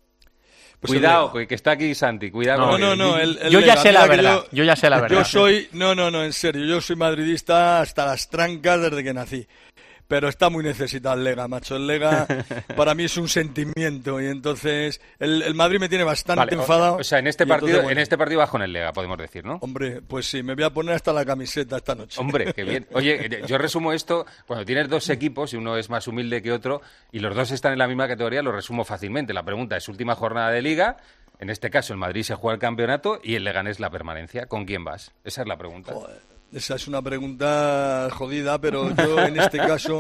Pues cuidado, que está aquí Santi, cuidado. No, no, no, el, el yo ya Lega, sé la mira verdad, yo, yo ya sé la verdad. Yo soy, no, no, no, en serio, yo soy madridista hasta las trancas desde que nací. Pero está muy necesitado el Lega, macho. El Lega para mí es un sentimiento y entonces el, el Madrid me tiene bastante vale, enfadado. O sea, en este partido entonces, bueno, en este partido vas con el Lega, podemos decir, ¿no? Hombre, pues sí, me voy a poner hasta la camiseta esta noche. Hombre, qué bien. Oye, yo resumo esto, cuando tienes dos equipos y uno es más humilde que otro y los dos están en la misma categoría, lo resumo fácilmente. La pregunta es última jornada de Liga. En este caso, el Madrid se juega el campeonato y el Leganés la permanencia. ¿Con quién vas? Esa es la pregunta. Joder, esa es una pregunta jodida, pero yo en este caso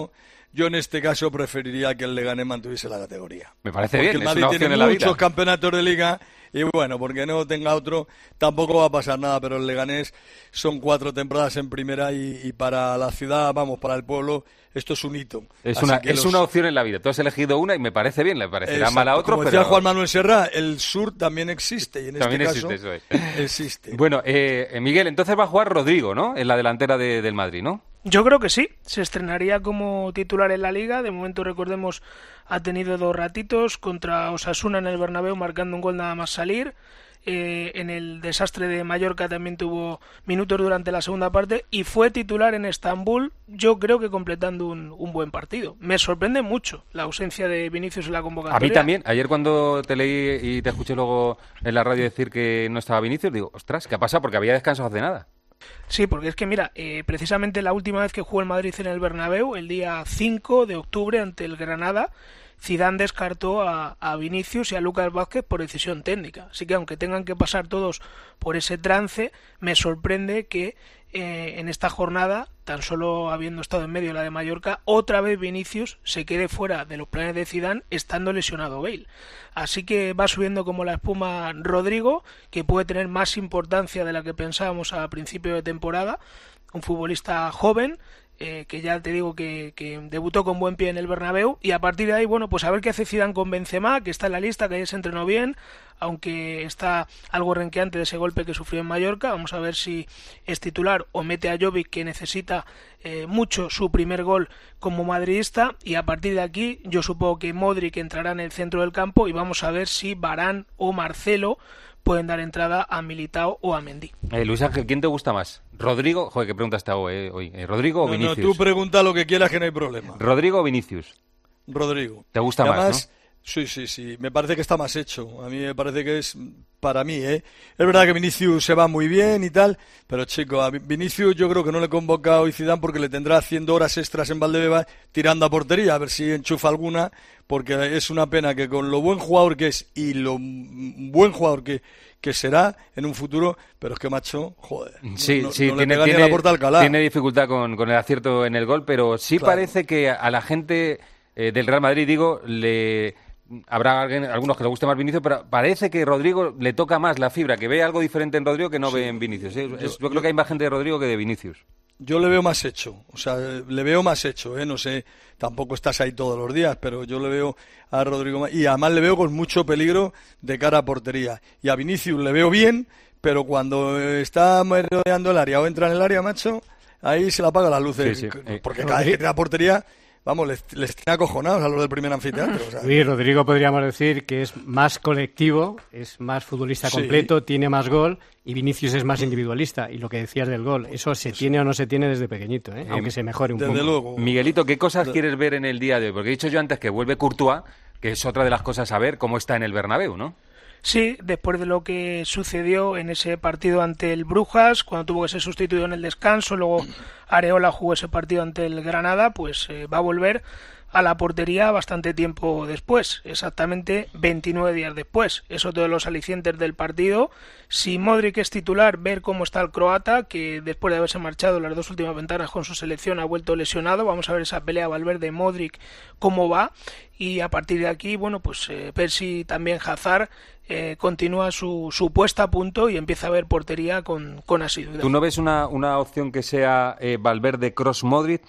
yo en este caso preferiría que el Leganés mantuviese la categoría. Me parece Porque bien, el Madrid es una opción tiene en la muchos vida. campeonatos de liga y bueno, porque no tenga otro tampoco va a pasar nada, pero el Leganés son cuatro temporadas en primera y, y para la ciudad, vamos, para el pueblo, esto es un hito. Es, Así una, que es los- una opción en la vida. Tú has elegido una y me parece bien, le parecerá Exacto. mal a otro, Como pero... decía Juan Manuel Serra, el sur también existe y en También este existe, caso eso es. existe. Bueno, eh, Miguel, entonces va a jugar Rodrigo, ¿no? En la delantera de- del Madrid, ¿no? Yo creo que sí, se estrenaría como titular en la Liga. De momento, recordemos, ha tenido dos ratitos contra Osasuna en el Bernabéu, marcando un gol nada más salir. Eh, en el desastre de Mallorca también tuvo minutos durante la segunda parte y fue titular en Estambul, yo creo que completando un, un buen partido. Me sorprende mucho la ausencia de Vinicius en la convocatoria. A mí también. Ayer cuando te leí y te escuché luego en la radio decir que no estaba Vinicius, digo, ostras, ¿qué ha pasado? Porque había descanso hace nada. Sí, porque es que mira, eh, precisamente la última vez que jugó el Madrid en el Bernabéu, el día cinco de octubre ante el Granada, Zidane descartó a, a Vinicius y a Lucas Vázquez por decisión técnica. Así que aunque tengan que pasar todos por ese trance, me sorprende que eh, en esta jornada, tan solo habiendo estado en medio de la de Mallorca, otra vez Vinicius se quede fuera de los planes de Zidane estando lesionado Bale. Así que va subiendo como la espuma Rodrigo, que puede tener más importancia de la que pensábamos a principio de temporada. Un futbolista joven, eh, que ya te digo que, que debutó con buen pie en el Bernabéu, y a partir de ahí, bueno, pues a ver qué hace Zidane con Benzema, que está en la lista, que ayer se entrenó bien, aunque está algo renqueante de ese golpe que sufrió en Mallorca. Vamos a ver si es titular o mete a Jovic, que necesita eh, mucho su primer gol como madridista, y a partir de aquí yo supongo que Modric entrará en el centro del campo y vamos a ver si Varane o Marcelo pueden dar entrada a Militao o a Mendy. Eh, Luis Ángel, ¿quién te gusta más? ¿Rodrigo? Joder, qué pregunta está hoy, eh, hoy. Eh, ¿Rodrigo o No, no, Vinicius? tú pregunta lo que quieras que no hay problema. ¿Rodrigo o Vinicius? Rodrigo. ¿Te gusta Y más, además, no? Sí, sí, sí. Me parece que está más hecho. A mí me parece que es para mí, ¿eh? Es verdad que Vinicius se va muy bien y tal, pero chico, a Vinicius yo creo que no le convoca hoy Zidane porque le tendrá haciendo horas extras en Valdebebas tirando a portería, a ver si enchufa alguna, porque es una pena que con lo buen jugador que es y lo buen jugador que, que será en un futuro, pero es que macho, joder, Sí, no, sí, no le tiene, pega ni a tiene- la puerta de Alcalá. tiene dificultad con, con el acierto en el gol, pero sí Claro. parece que a la gente eh, del Real Madrid, digo, le habrá alguien- algunos que le guste más Vinicius, pero parece que Rodrigo le toca más la fibra, que ve algo diferente en Rodrigo que no ve en Vinicius. ¿eh? Es- yo, yo- creo que hay más gente de Rodrigo que de Vinicius. Yo le veo más hecho, o sea, le veo más hecho, ¿eh? No sé, tampoco estás ahí todos los días, pero yo le veo a Rodrigo más, y además le veo con mucho peligro de cara a portería. Y a Vinicius le veo bien, pero cuando está rodeando el área o entra en el área, macho, ahí se le apagan las luces, Sí, sí. Eh, porque cada vez que tiene la portería, vamos, les, les tiene acojonados a los del primer anfiteatro. O sea, Sí, Rodrigo podríamos decir que es más colectivo, es más futbolista Sí. completo, tiene más gol, y Vinicius es más individualista. Y lo que decías del gol, eso se tiene o no se tiene desde pequeñito, ¿eh? Aunque se mejore un poco. Miguelito, ¿qué cosas quieres ver en el día de hoy? Porque he dicho yo antes que vuelve Courtois, que es otra de las cosas a ver cómo está en el Bernabéu, ¿no? Sí, después de lo que sucedió en ese partido ante el Brujas, cuando tuvo que ser sustituido en el descanso, luego Areola jugó ese partido ante el Granada, pues eh, va a volver a la portería bastante tiempo después, exactamente veintinueve días después. Es otro de los alicientes del partido. Si Modric es titular, ver cómo está el croata, que después de haberse marchado las dos últimas ventanas con su selección ha vuelto lesionado. Vamos a ver esa pelea Valverde-Modric cómo va, y a partir de aquí, bueno, pues eh, ver si también Hazard eh, continúa su, su puesta a punto y empieza a ver portería con, con asiduidad. ¿Tú no ves una, una opción que sea eh, Valverde, Kroos, Modric?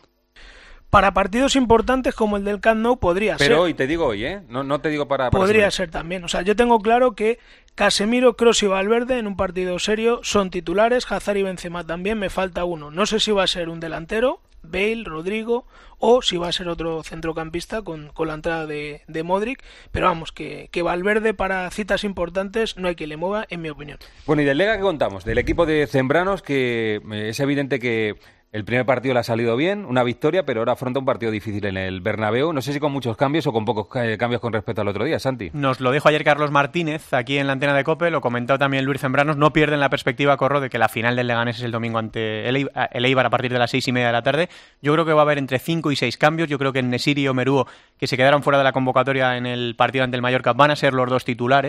Para partidos importantes como el del Camp Nou podría ser. Pero hoy, te digo hoy, ¿eh? No, no te digo para... para Podría siempre. ser también. O sea, yo tengo claro que Casemiro, Kroos y Valverde en un partido serio son titulares. Hazard y Benzema también. Me falta uno. No sé si va a ser un delantero, Bale, Rodrigo, o si va a ser otro centrocampista con, con la entrada de, de Modric. Pero vamos, que, que Valverde para citas importantes no hay quien le mueva, en mi opinión. Bueno, ¿y del Lega qué contamos? Del equipo de Zembranos, que eh, es evidente que el primer partido le ha salido bien, una victoria, pero ahora afronta un partido difícil en el Bernabéu. No sé si con muchos cambios o con pocos eh, cambios con respecto al otro día, Santi. Nos lo dijo ayer Carlos Martínez aquí en la antena de COPE, lo comentó también Luis Zembranos. No pierden la perspectiva, Corro, de que la final del Leganés es el domingo ante el Eibar, el Eibar a partir de las seis y media de la tarde. Yo creo que va a haber entre cinco y seis cambios. Yo creo que Nesiri y Omeruo, que se quedaron fuera de la convocatoria en el partido ante el Mallorca, van a ser los dos titulares.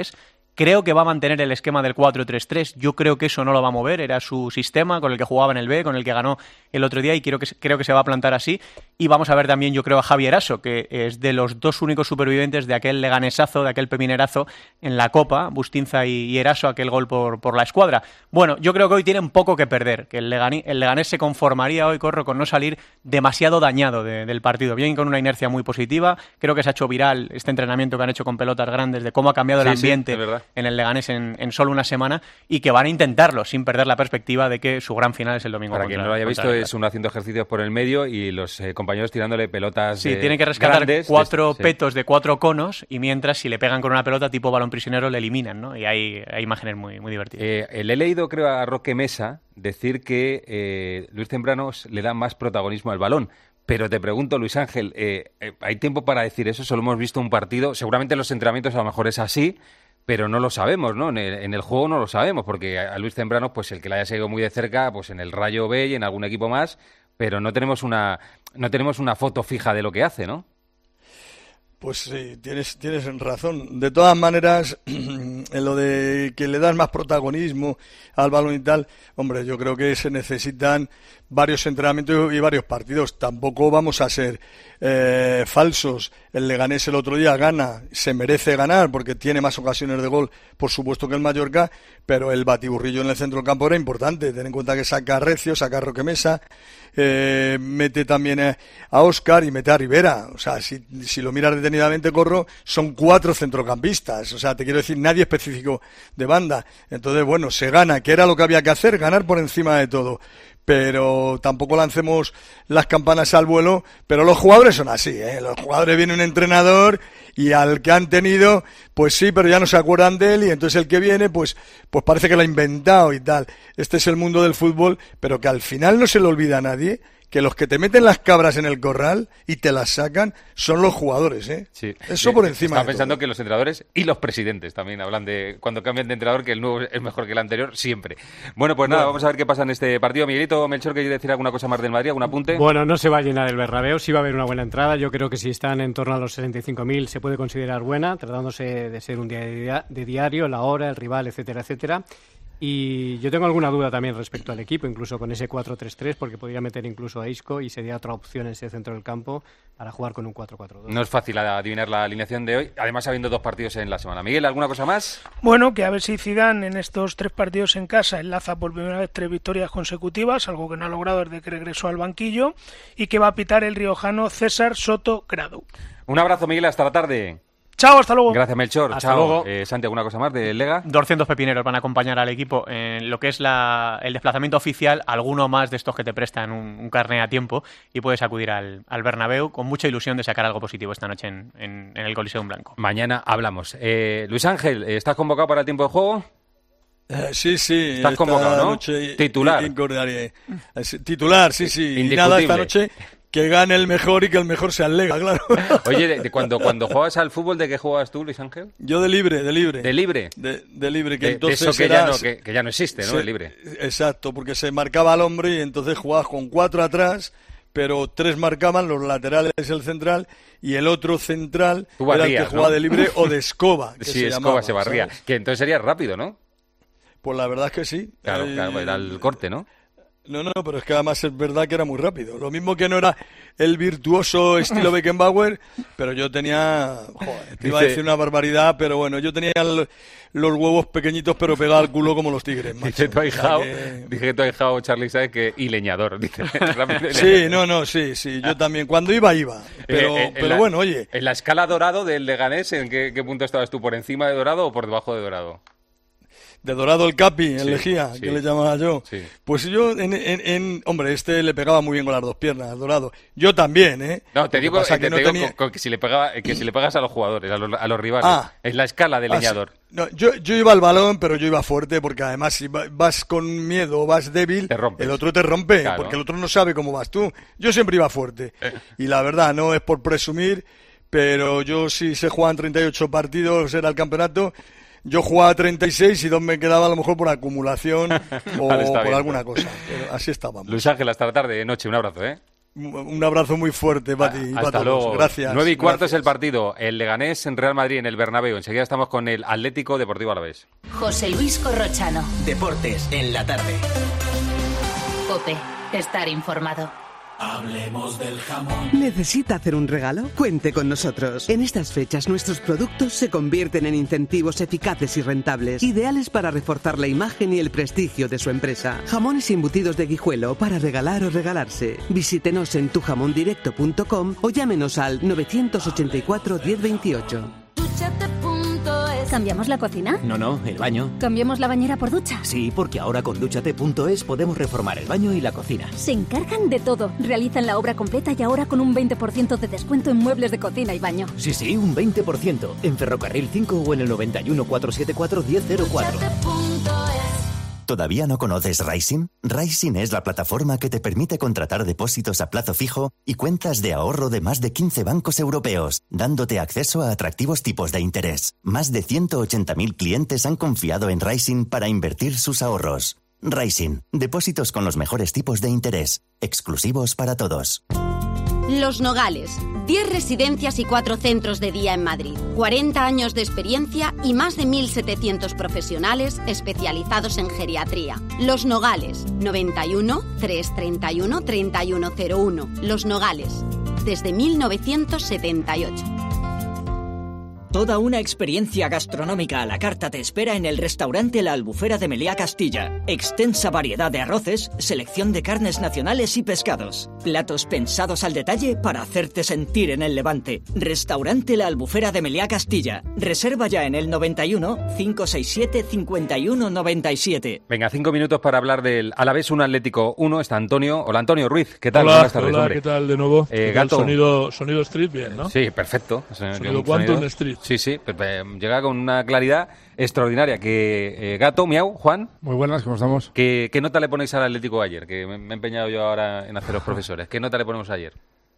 Creo que va a mantener el esquema del cuatro tres tres. Yo creo que eso no lo va a mover. Era su sistema con el que jugaba en el B, con el que ganó el otro día y creo que, creo que se va a plantar así. Y vamos a ver también, yo creo, a Javi Eraso, que es de los dos únicos supervivientes de aquel leganesazo, de aquel pepinerazo en la Copa, Bustinza y, y Eraso, aquel gol por, por la escuadra. Bueno, yo creo que hoy tienen poco que perder, que el, Leganí, el Leganés se conformaría hoy, Corro, con no salir demasiado dañado de, del partido. Bien con una inercia muy positiva. Creo que se ha hecho viral este entrenamiento que han hecho con pelotas grandes, de cómo ha cambiado el Sí, ambiente sí, es verdad. en el Leganés en, en solo una semana y que van a intentarlo sin perder la perspectiva de que su gran final es el domingo. Para contra, quien no lo haya contra visto, el es uno haciendo ejercicios por el medio y los eh, compañeros tirándole pelotas Sí, eh, tiene que rescatar grandes, cuatro sí. petos de cuatro conos y mientras si le pegan con una pelota tipo balón prisionero le eliminan, ¿no? Y hay, hay imágenes muy, muy divertidas. Eh, le he leído, creo, a Roque Mesa decir que eh, Luis Tempranos le da más protagonismo al balón. Pero te pregunto, Luis Ángel, eh, eh, ¿hay tiempo para decir eso? Solo hemos visto un partido. Seguramente en los entrenamientos a lo mejor es así, pero no lo sabemos, ¿no? En el, en el juego no lo sabemos, porque a, a Luis Tempranos, pues el que la haya seguido muy de cerca, pues en el Rayo B y en algún equipo más, pero no tenemos una no tenemos una foto fija de lo que hace, ¿no? Pues sí, tienes, tienes razón. De todas maneras, en lo de que le das más protagonismo al balón y tal, hombre, yo creo que se necesitan varios entrenamientos y varios partidos. Tampoco vamos a ser eh, falsos. El Leganés el otro día gana, se merece ganar porque tiene más ocasiones de gol, por supuesto, que el Mallorca, pero el batiburrillo en el centro del campo era importante. Ten en cuenta que saca a Recio, saca a Roque Mesa, eh, mete también a, a Óscar y mete a Rivera. O sea, si, si lo miras detenidamente, Corro, son cuatro centrocampistas. O sea, te quiero decir, nadie específico de banda. Entonces, bueno, se gana, que era lo que había que hacer, ganar por encima de todo. Pero tampoco lancemos las campanas al vuelo, pero los jugadores son así, ¿eh? Los jugadores viene un entrenador y al que han tenido, pues sí, pero ya no se acuerdan de él y entonces el que viene, pues, pues parece que lo ha inventado y tal. Este es el mundo del fútbol, pero que al final no se le olvida a nadie que los que te meten las cabras en el corral y te las sacan son los jugadores, ¿eh? Sí. Eso por encima Estaba de pensando todo. que los entrenadores y los presidentes también hablan de cuando cambian de entrenador que el nuevo es mejor que el anterior siempre. Bueno, pues nada, Bueno. vamos a ver qué pasa en este partido. Miguelito, Melchor, ¿quieres decir alguna cosa más del Madrid? ¿Algún apunte? Bueno, no se va a llenar el Bernabéu, sí va a haber una buena entrada. Yo creo que si están en torno a los sesenta y cinco mil se puede considerar buena, tratándose de ser un día de, dia- de diario, la hora, el rival, etcétera, etcétera. Y yo tengo alguna duda también respecto al equipo, incluso con ese cuatro tres tres, porque podría meter incluso a Isco y sería otra opción en ese centro del campo para jugar con un cuatro cuatro dos. No es fácil adivinar la alineación de hoy, además habiendo dos partidos en la semana. Miguel, ¿alguna cosa más? Bueno, que a ver si Zidane en estos tres partidos en casa enlaza por primera vez tres victorias consecutivas, algo que no ha logrado desde que regresó al banquillo, y que va a pitar el riojano César Soto Grado. Un abrazo, Miguel, hasta la tarde. Chao, hasta luego. Gracias, Melchor. Hasta Chao. luego. Eh, Santi, ¿alguna cosa más de Lega? doscientos pepineros van a acompañar al equipo en lo que es la, el desplazamiento oficial, alguno más de estos que te prestan un, un carné a tiempo y puedes acudir al, al Bernabéu con mucha ilusión de sacar algo positivo esta noche en, en, en el Coliseum Blanco. Mañana hablamos. Eh, Luis Ángel, ¿estás convocado para el tiempo de juego? Eh, sí, sí. Estás esta convocado, ¿no? noche Titular. incordiaré. Eh, sí, Titular, sí, sí. Y Indiscutible. nada, esta noche que gane el mejor y que el mejor sea el Lega, claro. Oye, de, de cuando, cuando juegas al fútbol, ¿de qué juegas tú, Luis Ángel? Yo de libre, de libre. ¿De libre? De, de libre, que De- de entonces eso que era- ya no- que- que ya no existe, ¿no? se- De libre. Exacto, porque se marcaba al hombre y entonces jugabas con cuatro atrás, pero tres marcaban, los laterales el central y el otro central Tú era el barrías, que jugaba ¿no? de libre o de escoba, que Sí, se escoba llamaba, se barría. ¿sabes? Que entonces sería rápido, ¿no? Pues la verdad es que sí. Claro, Eh, claro, era el corte, ¿no? No, no, pero es que además es verdad que era muy rápido. Lo mismo que no era el virtuoso estilo Beckenbauer, pero yo tenía... Joder, te iba a Dice- decir una barbaridad, pero bueno, yo tenía el- los huevos pequeñitos pero pegados al culo como los tigres, macho. Dice tu O sea ahijao, que- dije que tu ahijao, Charlie, sabe que... Y leñador, dice. Rápido. Sí, no, no, sí, sí, yo también. Cuando iba, iba. Pero, Eh, eh, en pero la- bueno, oye, En la escala Dorado del Leganés, ¿en qué, qué punto estabas tú? ¿Por encima de Dorado o por debajo de Dorado? de Dorado el Capi, en Sí, Lejía, sí. que le llamaba yo. Sí. Pues yo, en, en, en- hombre, este le pegaba muy bien con las dos piernas, Dorado. Yo también, ¿eh? No, te Lo que digo, pasa eh, que te no digo tenía- con- con que, si le pega, que si le pegas a los jugadores, a los, a los rivales. Ah. Es la escala de Ah, sí. leñador. No, yo, yo iba al balón, pero yo iba fuerte, porque además si va- vas con miedo o vas débil, el otro te rompe, Claro. porque el otro no sabe cómo vas tú. Yo siempre iba fuerte. Y la verdad, no es por presumir, pero yo si se juegan treinta y ocho partidos, era el campeonato, yo jugaba treinta y seis y dos me quedaba a lo mejor por acumulación o Vale, está por bien. alguna cosa. Pero así estábamos. Luis Ángel, hasta la tarde, noche. Un abrazo, ¿eh? Un abrazo muy fuerte para ti y para Hasta todos. luego. Gracias. Nueve y cuarto Gracias. es el partido. El Leganés en Real Madrid en el Bernabéu. Enseguida estamos con el Atlético Deportivo Alavés. José Luis Corrochano. Deportes en la tarde. COPE. Estar informado. Hablemos del jamón. ¿Necesita hacer un regalo? Cuente con nosotros. En estas fechas nuestros productos se convierten en incentivos eficaces y rentables, ideales para reforzar la imagen y el prestigio de su empresa. Jamones y embutidos de Guijuelo para regalar o regalarse. Visítenos en tu jamón directo punto com o llámenos al novecientos ochenta y cuatro diez veintiocho. ¿Cambiamos la cocina? No, no, el baño. ¿Cambiamos la bañera por ducha? Sí, porque ahora con Dúchate punto es podemos reformar el baño y la cocina. Se encargan de todo. Realizan la obra completa y ahora con un veinte por ciento de descuento en muebles de cocina y baño. Sí, sí, un veinte por ciento. En Ferrocarril cinco o en el noventa y uno, cuatrocientos setenta y cuatro, diez cero cuatro. ¿Todavía no conoces Rising? Rising es la plataforma que te permite contratar depósitos a plazo fijo y cuentas de ahorro de más de quince bancos europeos, dándote acceso a atractivos tipos de interés. Más de ciento ochenta mil clientes han confiado en Rising para invertir sus ahorros. Rising, depósitos con los mejores tipos de interés, exclusivos para todos. Los Nogales, diez residencias y cuatro centros de día en Madrid, cuarenta años de experiencia y más de mil setecientos profesionales especializados en geriatría. Los Nogales, noventa y uno, trescientos treinta y uno, treinta y uno cero uno. Los Nogales, desde mil novecientos setenta y ocho. Toda una experiencia gastronómica a la carta te espera en el restaurante La Albufera de Meliá Castilla. Extensa variedad de arroces, selección de carnes nacionales y pescados. Platos pensados al detalle para hacerte sentir en el Levante. Restaurante La Albufera de Meliá Castilla. Reserva ya en el noventa y uno, cinco seis siete, cincuenta y uno noventa y siete. Venga, cinco minutos para hablar del Alavés uno Atlético uno. Está Antonio. Hola, Antonio Ruiz. ¿Qué tal? Hola, Buenas tardes, hola, hombre. ¿qué tal de nuevo? Eh, ¿Qué tal? Gato. Sonido, sonido street, bien, ¿no? Sí, perfecto. Sonido Quantum Street. Sí, sí, llega con una claridad extraordinaria. Que eh, Gato, miau, Juan. Muy buenas, ¿cómo estamos? ¿Qué, qué nota le ponéis al Atlético ayer? Que me, me he empeñado yo ahora en hacer los profesores. ¿Qué nota le ponemos ayer?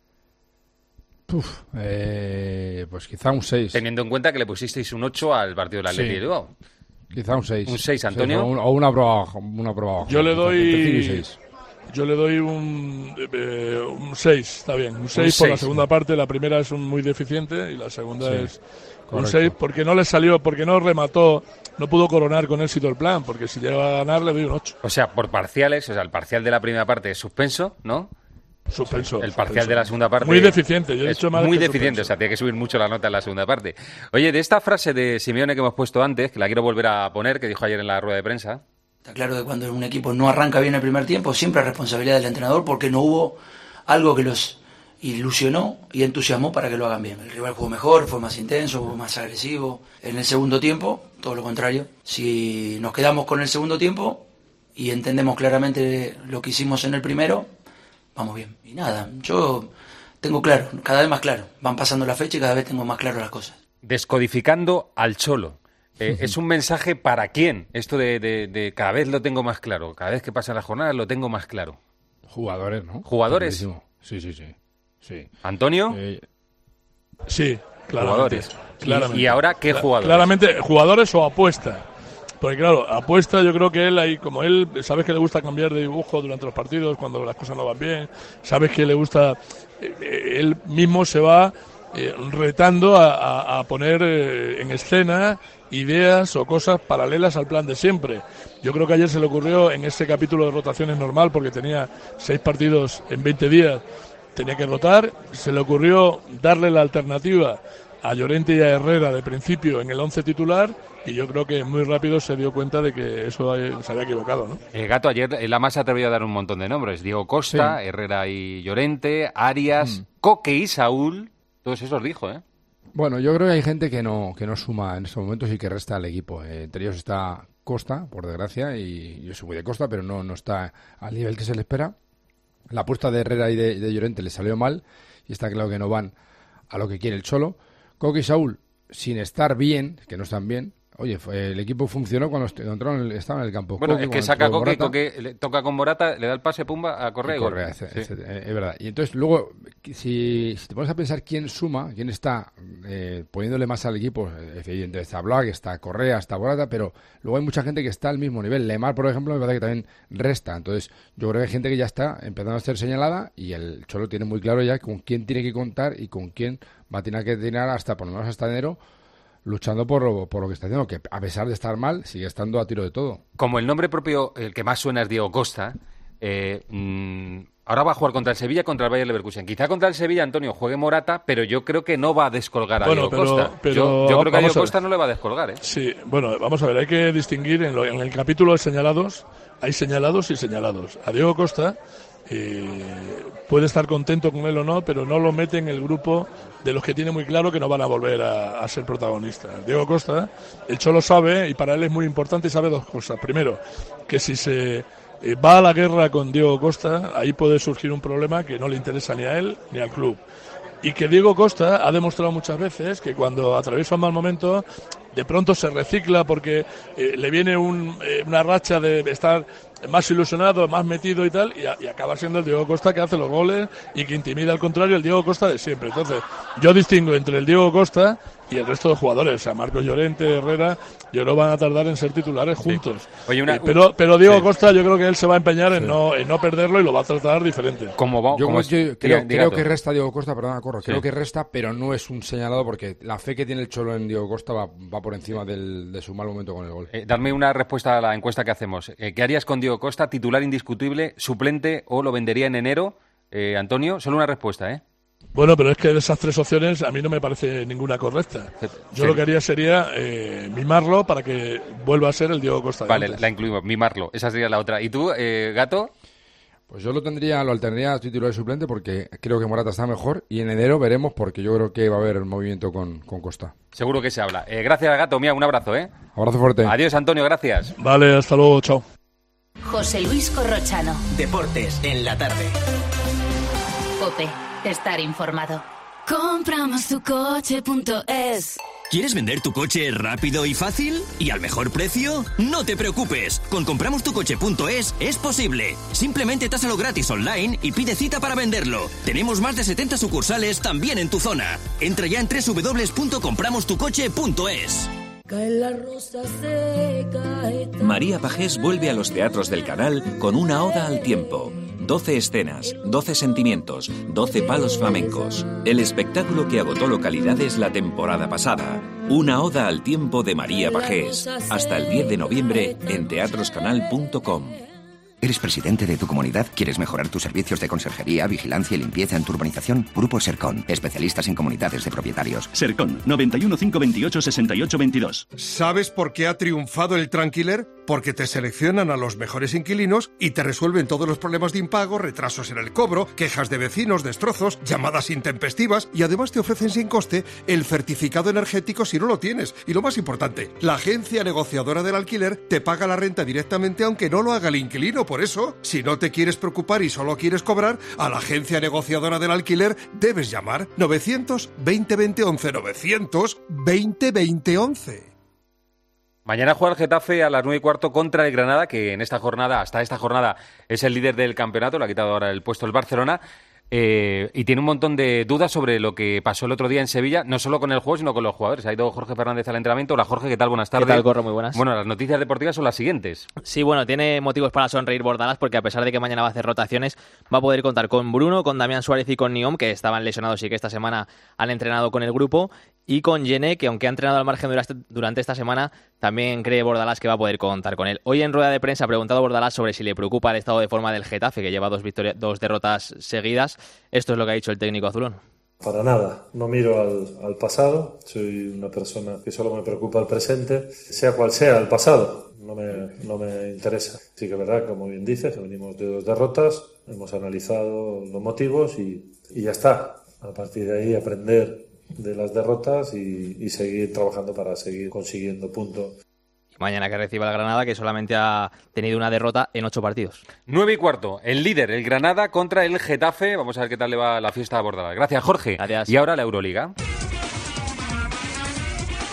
Uf, eh, pues quizá un seis. Teniendo en cuenta que le pusisteis un ocho al partido del Atlético. Sí. Bilbao. Quizá un seis. Un seis, Antonio. Sí, o, un, o una prueba baja. Una prueba baja. Yo le Entre cinco y doy... seis. Yo le doy un eh, un seis, está bien. Un seis por la segunda parte. La primera es un muy deficiente y la segunda Sí, es un correcto. seis porque no le salió, porque no remató, no pudo coronar con éxito el plan, porque si llega a ganar le doy un ocho. O sea, por parciales, o sea, el parcial de la primera parte es suspenso, ¿no? Suspenso. El parcial suspenso. de la segunda parte Muy deficiente, yo he es dicho más muy que deficiente, suspenso. o sea, tiene que subir mucho la nota en la segunda parte. Oye, de esta frase de Simeone que hemos puesto antes, que la quiero volver a poner, que dijo ayer en la rueda de prensa. Está claro que cuando un equipo no arranca bien el primer tiempo, siempre es responsabilidad del entrenador porque no hubo algo que los ilusionó y entusiasmó para que lo hagan bien. El rival jugó mejor, fue más intenso, fue más agresivo. En el segundo tiempo, todo lo contrario. Si nos quedamos con el segundo tiempo y entendemos claramente lo que hicimos en el primero, vamos bien. Y nada, yo tengo claro, cada vez más claro. Van pasando la fecha y cada vez tengo más claro las cosas. Descodificando al Cholo. Eh, ¿Es un mensaje para quién? Esto de, de, de cada vez lo tengo más claro. Cada vez que pasa la jornada lo tengo más claro. Jugadores, ¿no? ¿Jugadores? Clarísimo. Sí, sí, sí. sí. ¿Antonio? Eh, Sí, claramente. Jugadores. claramente. ¿Y, y ahora qué Cla- jugadores? Claramente, jugadores o apuesta. Porque claro, apuesta yo creo que él ahí, como él, sabes que le gusta cambiar de dibujo durante los partidos cuando las cosas no van bien, sabes que le gusta, eh, eh, él mismo se va eh, retando a, a- a poner eh, en escena ideas o cosas paralelas al plan de siempre. Yo creo que ayer se le ocurrió en ese capítulo de rotaciones normal, porque tenía seis partidos en veinte días, tenía que rotar, se le ocurrió darle la alternativa a Llorente y a Herrera de principio en el once titular, y yo creo que muy rápido se dio cuenta de que eso eh, se había equivocado, ¿no? El Gato ayer, eh, la más se atrevió a dar un montón de nombres. Diego Costa, Sí. Herrera y Llorente, Arias, Coque y Saúl. Todos esos dijo, ¿eh? Bueno, yo creo que hay gente que no que no suma en estos momentos y que resta al equipo. Eh, entre ellos está Costa, por desgracia, y yo soy muy de Costa, pero no, no está al nivel que se le espera. La apuesta de Herrera y de, de Llorente le salió mal y está claro que no van a lo que quiere el Cholo. Coque y Saúl, sin estar bien, que no están bien, Oye, fue, el equipo funcionó cuando est- entraron, en el- estaba en el campo. Bueno, Coque, es que cuando saca entró Coque, Morata, Coque le toca con Morata, le da el pase, pumba, a Correa y, y gol. Correa, es, Sí. es- es verdad. Y entonces, luego, si, si te pones a pensar quién suma, quién está eh, poniéndole más al equipo, evidentemente está Black, está Correa, está Morata, pero luego hay mucha gente que está al mismo nivel. Lemar, por ejemplo, me parece que también resta. Entonces, yo creo que hay gente que ya está empezando a ser señalada y el Cholo tiene muy claro ya con quién tiene que contar y con quién va a tener que tener hasta, por lo menos hasta enero, luchando por lo, por lo que está haciendo, que a pesar de estar mal, sigue estando a tiro de todo. Como el nombre propio, el que más suena es Diego Costa, eh, mmm, ahora va a jugar contra el Sevilla, contra el Bayer Leverkusen. Quizá contra el Sevilla, Antonio, juegue Morata, pero yo creo que no va a descolgar a Bueno, Diego pero- Costa. pero yo, yo creo que a vamos Diego a ver. Costa no le va a descolgar, ¿eh? Sí, bueno, vamos a ver, hay que distinguir en, lo- en el capítulo de señalados, hay señalados y señalados. A Diego Costa eh, puede estar contento con él o no, pero no lo mete en el grupo de los que tiene muy claro que no van a volver a, a ser protagonistas. Diego Costa, el Cholo sabe, y para él es muy importante, y sabe dos cosas. Primero, que si se eh, va a la guerra con Diego Costa, ahí puede surgir un problema que no le interesa ni a él ni al club. Y que Diego Costa ha demostrado muchas veces que cuando atraviesa un mal momento, de pronto se recicla porque eh, le viene un, eh, una racha de estar más ilusionado, más metido y tal, y, a- y acaba siendo el Diego Costa que hace los goles y que intimida al contrario el Diego Costa de siempre. Entonces, yo distingo entre el Diego Costa y el resto de jugadores. O sea, Marcos Llorente, Herrera, yo creo van a tardar en ser titulares juntos. Oye, una- Eh, pero, pero Diego Sí. Costa, yo creo que él se va a empeñar en, no, en no perderlo y lo va a tratar diferente. Como va, Yo, como creo- es- yo diga- creo, diga creo tú. que resta Diego Costa, perdona, Corro, creo Sí. que resta, pero no es un señalado porque la fe que tiene el Cholo en Diego Costa va, va por encima del, de su mal momento con el gol. Eh, darme una respuesta a la encuesta que hacemos. Eh, ¿Qué harías con Diego Costa, titular indiscutible, suplente o lo vendería en enero? Eh, Antonio, solo una respuesta, ¿eh? Bueno, pero es que de esas tres opciones a mí no me parece ninguna correcta. Yo Sí. lo que haría sería eh, mimarlo para que vuelva a ser el Diego Costa. de Vale, antes. la incluimos, mimarlo. Esa sería la otra. ¿Y tú, eh, Gato? Pues yo lo tendría, lo alternaría a titular y suplente porque creo que Morata está mejor y en enero veremos porque yo creo que va a haber movimiento con, con Costa. Seguro que se habla. Eh, gracias, Gato. Mía, un abrazo, ¿eh? Abrazo fuerte. Adiós, Antonio, gracias. Vale, hasta luego, chao. José Luis Corrochano. Deportes en la tarde. Cope, estar informado. Compramos tu coche punto es. ¿Quieres vender tu coche rápido y fácil? ¿Y al mejor precio? No te preocupes. Con compramos tu coche punto es es posible. Simplemente tásalo gratis online y pide cita para venderlo. Tenemos más de setenta sucursales también en tu zona. Entra ya en doble u doble u doble u punto compramos tu coche punto es. Cae la rosa seca. María Pajés vuelve a los teatros del Canal con una oda al tiempo. doce escenas, doce sentimientos, doce palos flamencos. El espectáculo que agotó localidades la temporada pasada. Una oda al tiempo de María Pajés. Hasta el diez de noviembre en teatros canal punto com. ¿Eres presidente de tu comunidad? ¿Quieres mejorar tus servicios de conserjería, vigilancia y limpieza en tu urbanización? Grupo Sercon, especialistas en comunidades de propietarios. Sercon, noventa y uno, cinco veintiocho, sesenta y ocho veintidós. ¿Sabes por qué ha triunfado el Tranquiler? Porque te seleccionan a los mejores inquilinos y te resuelven todos los problemas de impago, retrasos en el cobro, quejas de vecinos, destrozos, llamadas intempestivas y además te ofrecen sin coste el certificado energético si no lo tienes. Y lo más importante, la agencia negociadora del alquiler te paga la renta directamente aunque no lo haga el inquilino. Por eso, si no te quieres preocupar y solo quieres cobrar, a la agencia negociadora del alquiler debes llamar novecientos veinte veinte once, novecientos veinte veinte once. Mañana juega el Getafe a las nueve y cuarto contra el Granada, que en esta jornada, hasta esta jornada, es el líder del campeonato, le ha quitado ahora el puesto el Barcelona. Eh, y tiene un montón de dudas sobre lo que pasó el otro día en Sevilla, no solo con el juego, sino con los jugadores. Ha ido Jorge Fernández al entrenamiento. Hola, Jorge, ¿qué tal? Buenas tardes. ¿Qué tal, Corro? Muy buenas. Bueno, las noticias deportivas son las siguientes. Sí, bueno, tiene motivos para sonreír Bordalás porque a pesar de que mañana va a hacer rotaciones, va a poder contar con Bruno, con Damián Suárez y con Niom, que estaban lesionados y que esta semana han entrenado con el grupo, y con Yene, que aunque ha entrenado al margen durante esta semana, también cree Bordalás que va a poder contar con él. Hoy en rueda de prensa ha preguntado Bordalás sobre si le preocupa el estado de forma del Getafe, que lleva dos, victorias, dos derrotas seguidas. Esto es lo que ha dicho el técnico azulón. Para nada, no miro al, al pasado, soy una persona que solo me preocupa el presente, sea cual sea el pasado, no me, no me interesa. Sí que es verdad, como bien dices, que venimos de dos derrotas, hemos analizado los motivos y, y ya está. A partir de ahí aprender de las derrotas y, y seguir trabajando para seguir consiguiendo puntos. Mañana que reciba la Granada, que solamente ha tenido una derrota en ocho partidos. Nueve y cuarto, el líder, el Granada, contra el Getafe. Vamos a ver qué tal le va la fiesta a Bordalás. Gracias, Jorge. Gracias. Y ahora la Euroliga.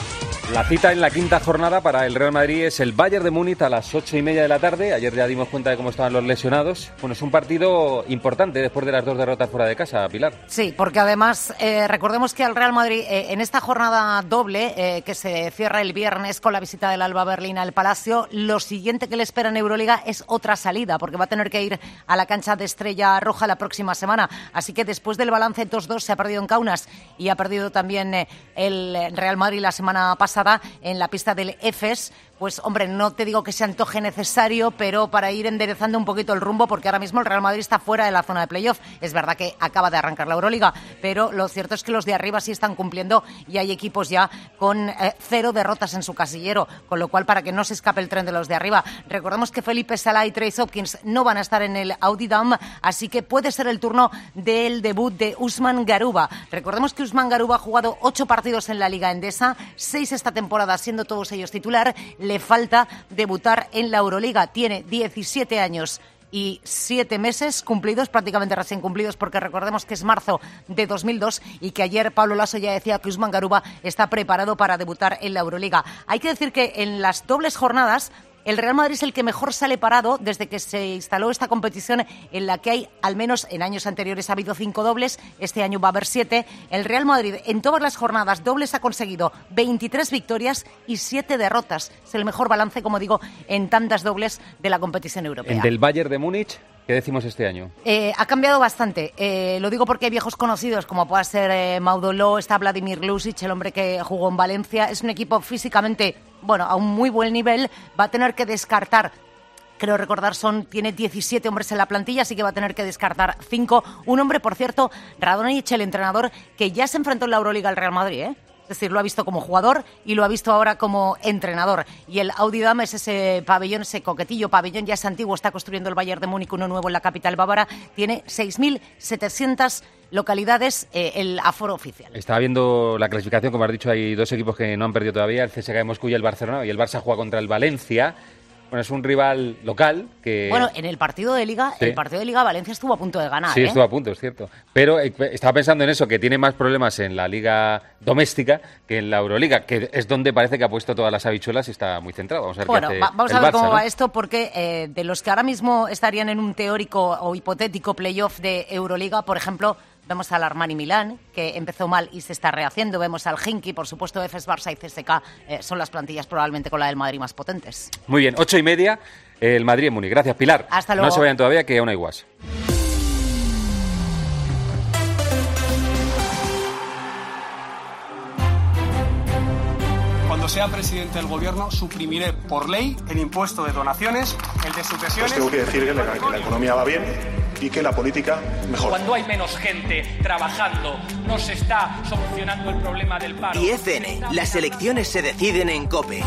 La cita en la quinta jornada para el Real Madrid es el Bayern de Múnich a las ocho y media de la tarde. Ayer ya dimos cuenta de cómo estaban los lesionados. Bueno, es un partido importante después de las dos derrotas fuera de casa, Pilar. Sí, porque además eh, recordemos que al Real Madrid eh, en esta jornada doble eh, que se cierra el viernes con la visita del Alba Berlín al Palacio, lo siguiente que le espera en Euroliga es otra salida, porque va a tener que ir a la cancha de Estrella Roja la próxima semana. Así que después del balance dos dos se ha perdido en Kaunas y ha perdido también eh, el Real Madrid la semana pasada en la pista del Efes, pues hombre, no te digo que se antoje necesario, pero para ir enderezando un poquito el rumbo, porque ahora mismo el Real Madrid está fuera de la zona de playoff. Es verdad que acaba de arrancar la Euroliga, pero lo cierto es que los de arriba sí están cumpliendo y hay equipos ya con eh, cero derrotas en su casillero, con lo cual para que no se escape el tren de los de arriba. Recordemos que Felipe Sala y Trace Hopkins no van a estar en el Audi Dome, así que puede ser el turno del debut de Usman Garuba. Recordemos que Usman Garuba ha jugado ocho partidos en la Liga Endesa, seis esta temporada siendo todos ellos titular. Le falta debutar en la Euroliga. Tiene diecisiete años y siete meses cumplidos, prácticamente recién cumplidos, porque recordemos que es marzo de dos mil dos y que ayer Pablo Lasso ya decía que Usman Garuba está preparado para debutar en la Euroliga. Hay que decir que en las dobles jornadas el Real Madrid es el que mejor sale parado desde que se instaló esta competición, en la que hay, al menos en años anteriores, ha habido cinco dobles. Este año va a haber siete. El Real Madrid en todas las jornadas dobles ha conseguido veintitrés victorias y siete derrotas. Es el mejor balance, como digo, en tantas dobles de la competición europea. El del Bayern de Múnich, ¿qué decimos este año? Eh, ha cambiado bastante. Eh, lo digo porque hay viejos conocidos, como pueda ser eh, Maudoló, está Vladimir Lusic, el hombre que jugó en Valencia. Es un equipo físicamente, bueno, a un muy buen nivel. Va a tener que descartar, creo recordar, son tiene diecisiete hombres en la plantilla, así que va a tener que descartar cinco. Un hombre, por cierto, Radonjic, el entrenador, que ya se enfrentó en la Euroliga al Real Madrid, ¿eh? Es decir, lo ha visto como jugador y lo ha visto ahora como entrenador. Y el Audi Dome es ese pabellón, ese coquetillo pabellón, ya es antiguo, está construyendo el Bayern de Múnich uno nuevo en la capital bávara. Tiene seis mil setecientas localidades, eh, el aforo oficial. Estaba viendo la clasificación, como has dicho, hay dos equipos que no han perdido todavía, el C S K A de Moscú y el Barcelona, y el Barça juega contra el Valencia. Bueno, es un rival local que... Bueno, en el partido de Liga, sí. el partido de Liga Valencia estuvo a punto de ganar. Sí, ¿eh? estuvo a punto, es cierto. Pero eh, estaba pensando en eso, que tiene más problemas en la Liga doméstica que en la Euroliga, que es donde parece que ha puesto todas las habichuelas y está muy centrado. Vamos a ver, bueno, qué hace va, vamos el a ver Barça, cómo ¿no? va esto, porque eh, de los que ahora mismo estarían en un teórico o hipotético playoff de Euroliga, por ejemplo, vemos al Armani Milán, que empezó mal y se está rehaciendo. Vemos al Hinky, por supuesto, Efes, Barça y C S K. Eh, son las plantillas probablemente con la del Madrid más potentes. Muy bien, ocho y media, el Madrid en Múnich. Gracias, Pilar. Hasta luego. No se vayan todavía, que aún hay guas. Cuando sea presidente del gobierno, suprimiré por ley el impuesto de donaciones, el de sucesiones... Pues tengo que decir que la, que la economía va bien y que la política mejor. Cuando hay menos gente trabajando, no se está solucionando el problema del paro. diez ene, las elecciones se deciden en COPE.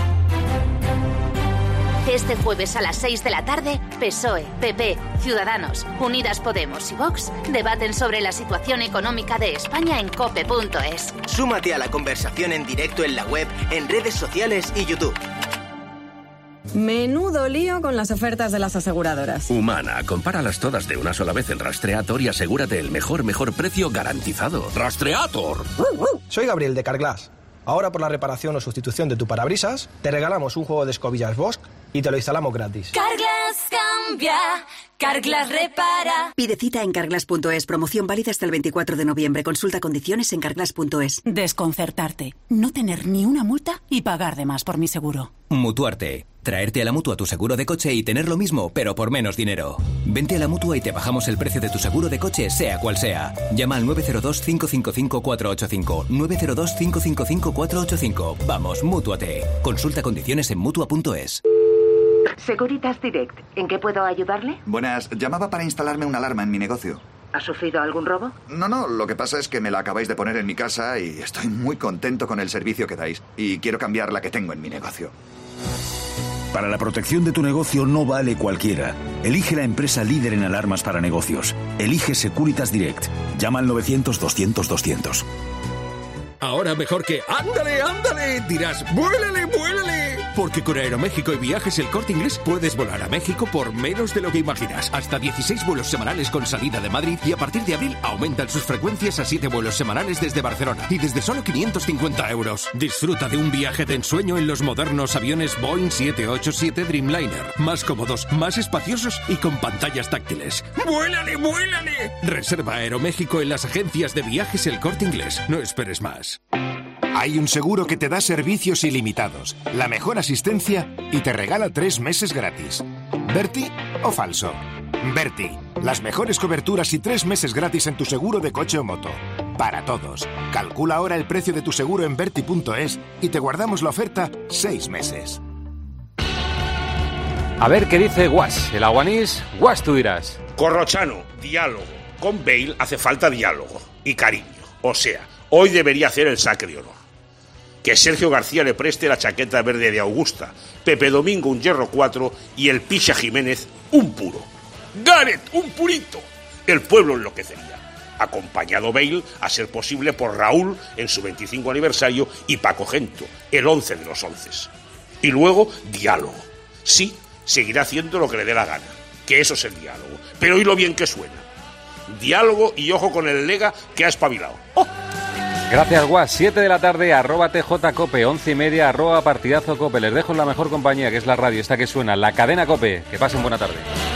Este jueves a las seis de la tarde, P S O E, P P, Ciudadanos, Unidas Podemos y Vox debaten sobre la situación económica de España en cope punto es. Súmate a la conversación en directo en la web, en redes sociales y YouTube. Menudo lío con las ofertas de las aseguradoras. Humana, compáralas todas de una sola vez en Rastreator y asegúrate el mejor, mejor precio garantizado. ¡Rastreator! Soy Gabriel de Carglass. Ahora por la reparación o sustitución de tu parabrisas, te regalamos un juego de escobillas Bosch y te lo instalamos gratis. Carglass cambia, Carglass repara. Pide cita en carglass punto es. Promoción válida hasta el veinticuatro de noviembre. Consulta condiciones en carglass punto es. Desconcertarte, no tener ni una multa y pagar de más por mi seguro. Mutuarte. Traerte a la Mutua tu seguro de coche y tener lo mismo, pero por menos dinero. Vente a la Mutua y te bajamos el precio de tu seguro de coche, sea cual sea. Llama al nueve cero dos, cinco cinco cinco, cuatro ocho cinco. nueve cero dos, cinco cinco cinco, cuatro ocho cinco. Vamos, Mútuate. Consulta condiciones en Mutua punto es. Securitas Direct. ¿En qué puedo ayudarle? Buenas. Llamaba para instalarme una alarma en mi negocio. ¿Ha sufrido algún robo? No, no. Lo que pasa es que me la acabáis de poner en mi casa y estoy muy contento con el servicio que dais. Y quiero cambiar la que tengo en mi negocio. Para la protección de tu negocio no vale cualquiera. Elige la empresa líder en alarmas para negocios. Elige Securitas Direct. Llama al novecientos, doscientos, doscientos. Ahora mejor que ¡ándale, ándale! Dirás ¡vuélele, vuélele! Porque con Aeroméxico y Viajes El Corte Inglés puedes volar a México por menos de lo que imaginas. Hasta dieciséis vuelos semanales con salida de Madrid y a partir de abril aumentan sus frecuencias a siete vuelos semanales desde Barcelona y desde solo quinientos cincuenta euros. Disfruta de un viaje de ensueño en los modernos aviones Boeing siete ochenta y siete Dreamliner. Más cómodos, más espaciosos y con pantallas táctiles. ¡Vuélale, vuélale! Reserva Aeroméxico en las agencias de Viajes El Corte Inglés. No esperes más. Hay un seguro que te da servicios ilimitados, la mejor asistencia y te regala tres meses gratis. ¿Berti o falso? Berti, las mejores coberturas y tres meses gratis en tu seguro de coche o moto. Para todos. Calcula ahora el precio de tu seguro en berti punto es y te guardamos la oferta seis meses. A ver qué dice Guas, el aguanís. Guas, tú dirás. Corrochano, diálogo. Con Bale hace falta diálogo y cariño. O sea, hoy debería hacer el sacre de honor. Que Sergio García le preste la chaqueta verde de Augusta, Pepe Domingo un hierro cuatro y el Picha Jiménez un puro. ¡Gareth, un purito! El pueblo enloquecería. Acompañado Bale, a ser posible, por Raúl en su veinticinco aniversario y Paco Gento, el once de los once. Y luego, diálogo. Sí, seguirá haciendo lo que le dé la gana, que eso es el diálogo. Pero oí lo bien que suena. Diálogo y ojo con el Lega que ha espabilado. ¡Oh! Gracias, Guas. siete de la tarde, arroba tjcope, once y media, arroba partidazo cope. Les dejo en la mejor compañía, que es la radio, esta que suena, la cadena Cope. Que pasen buena tarde.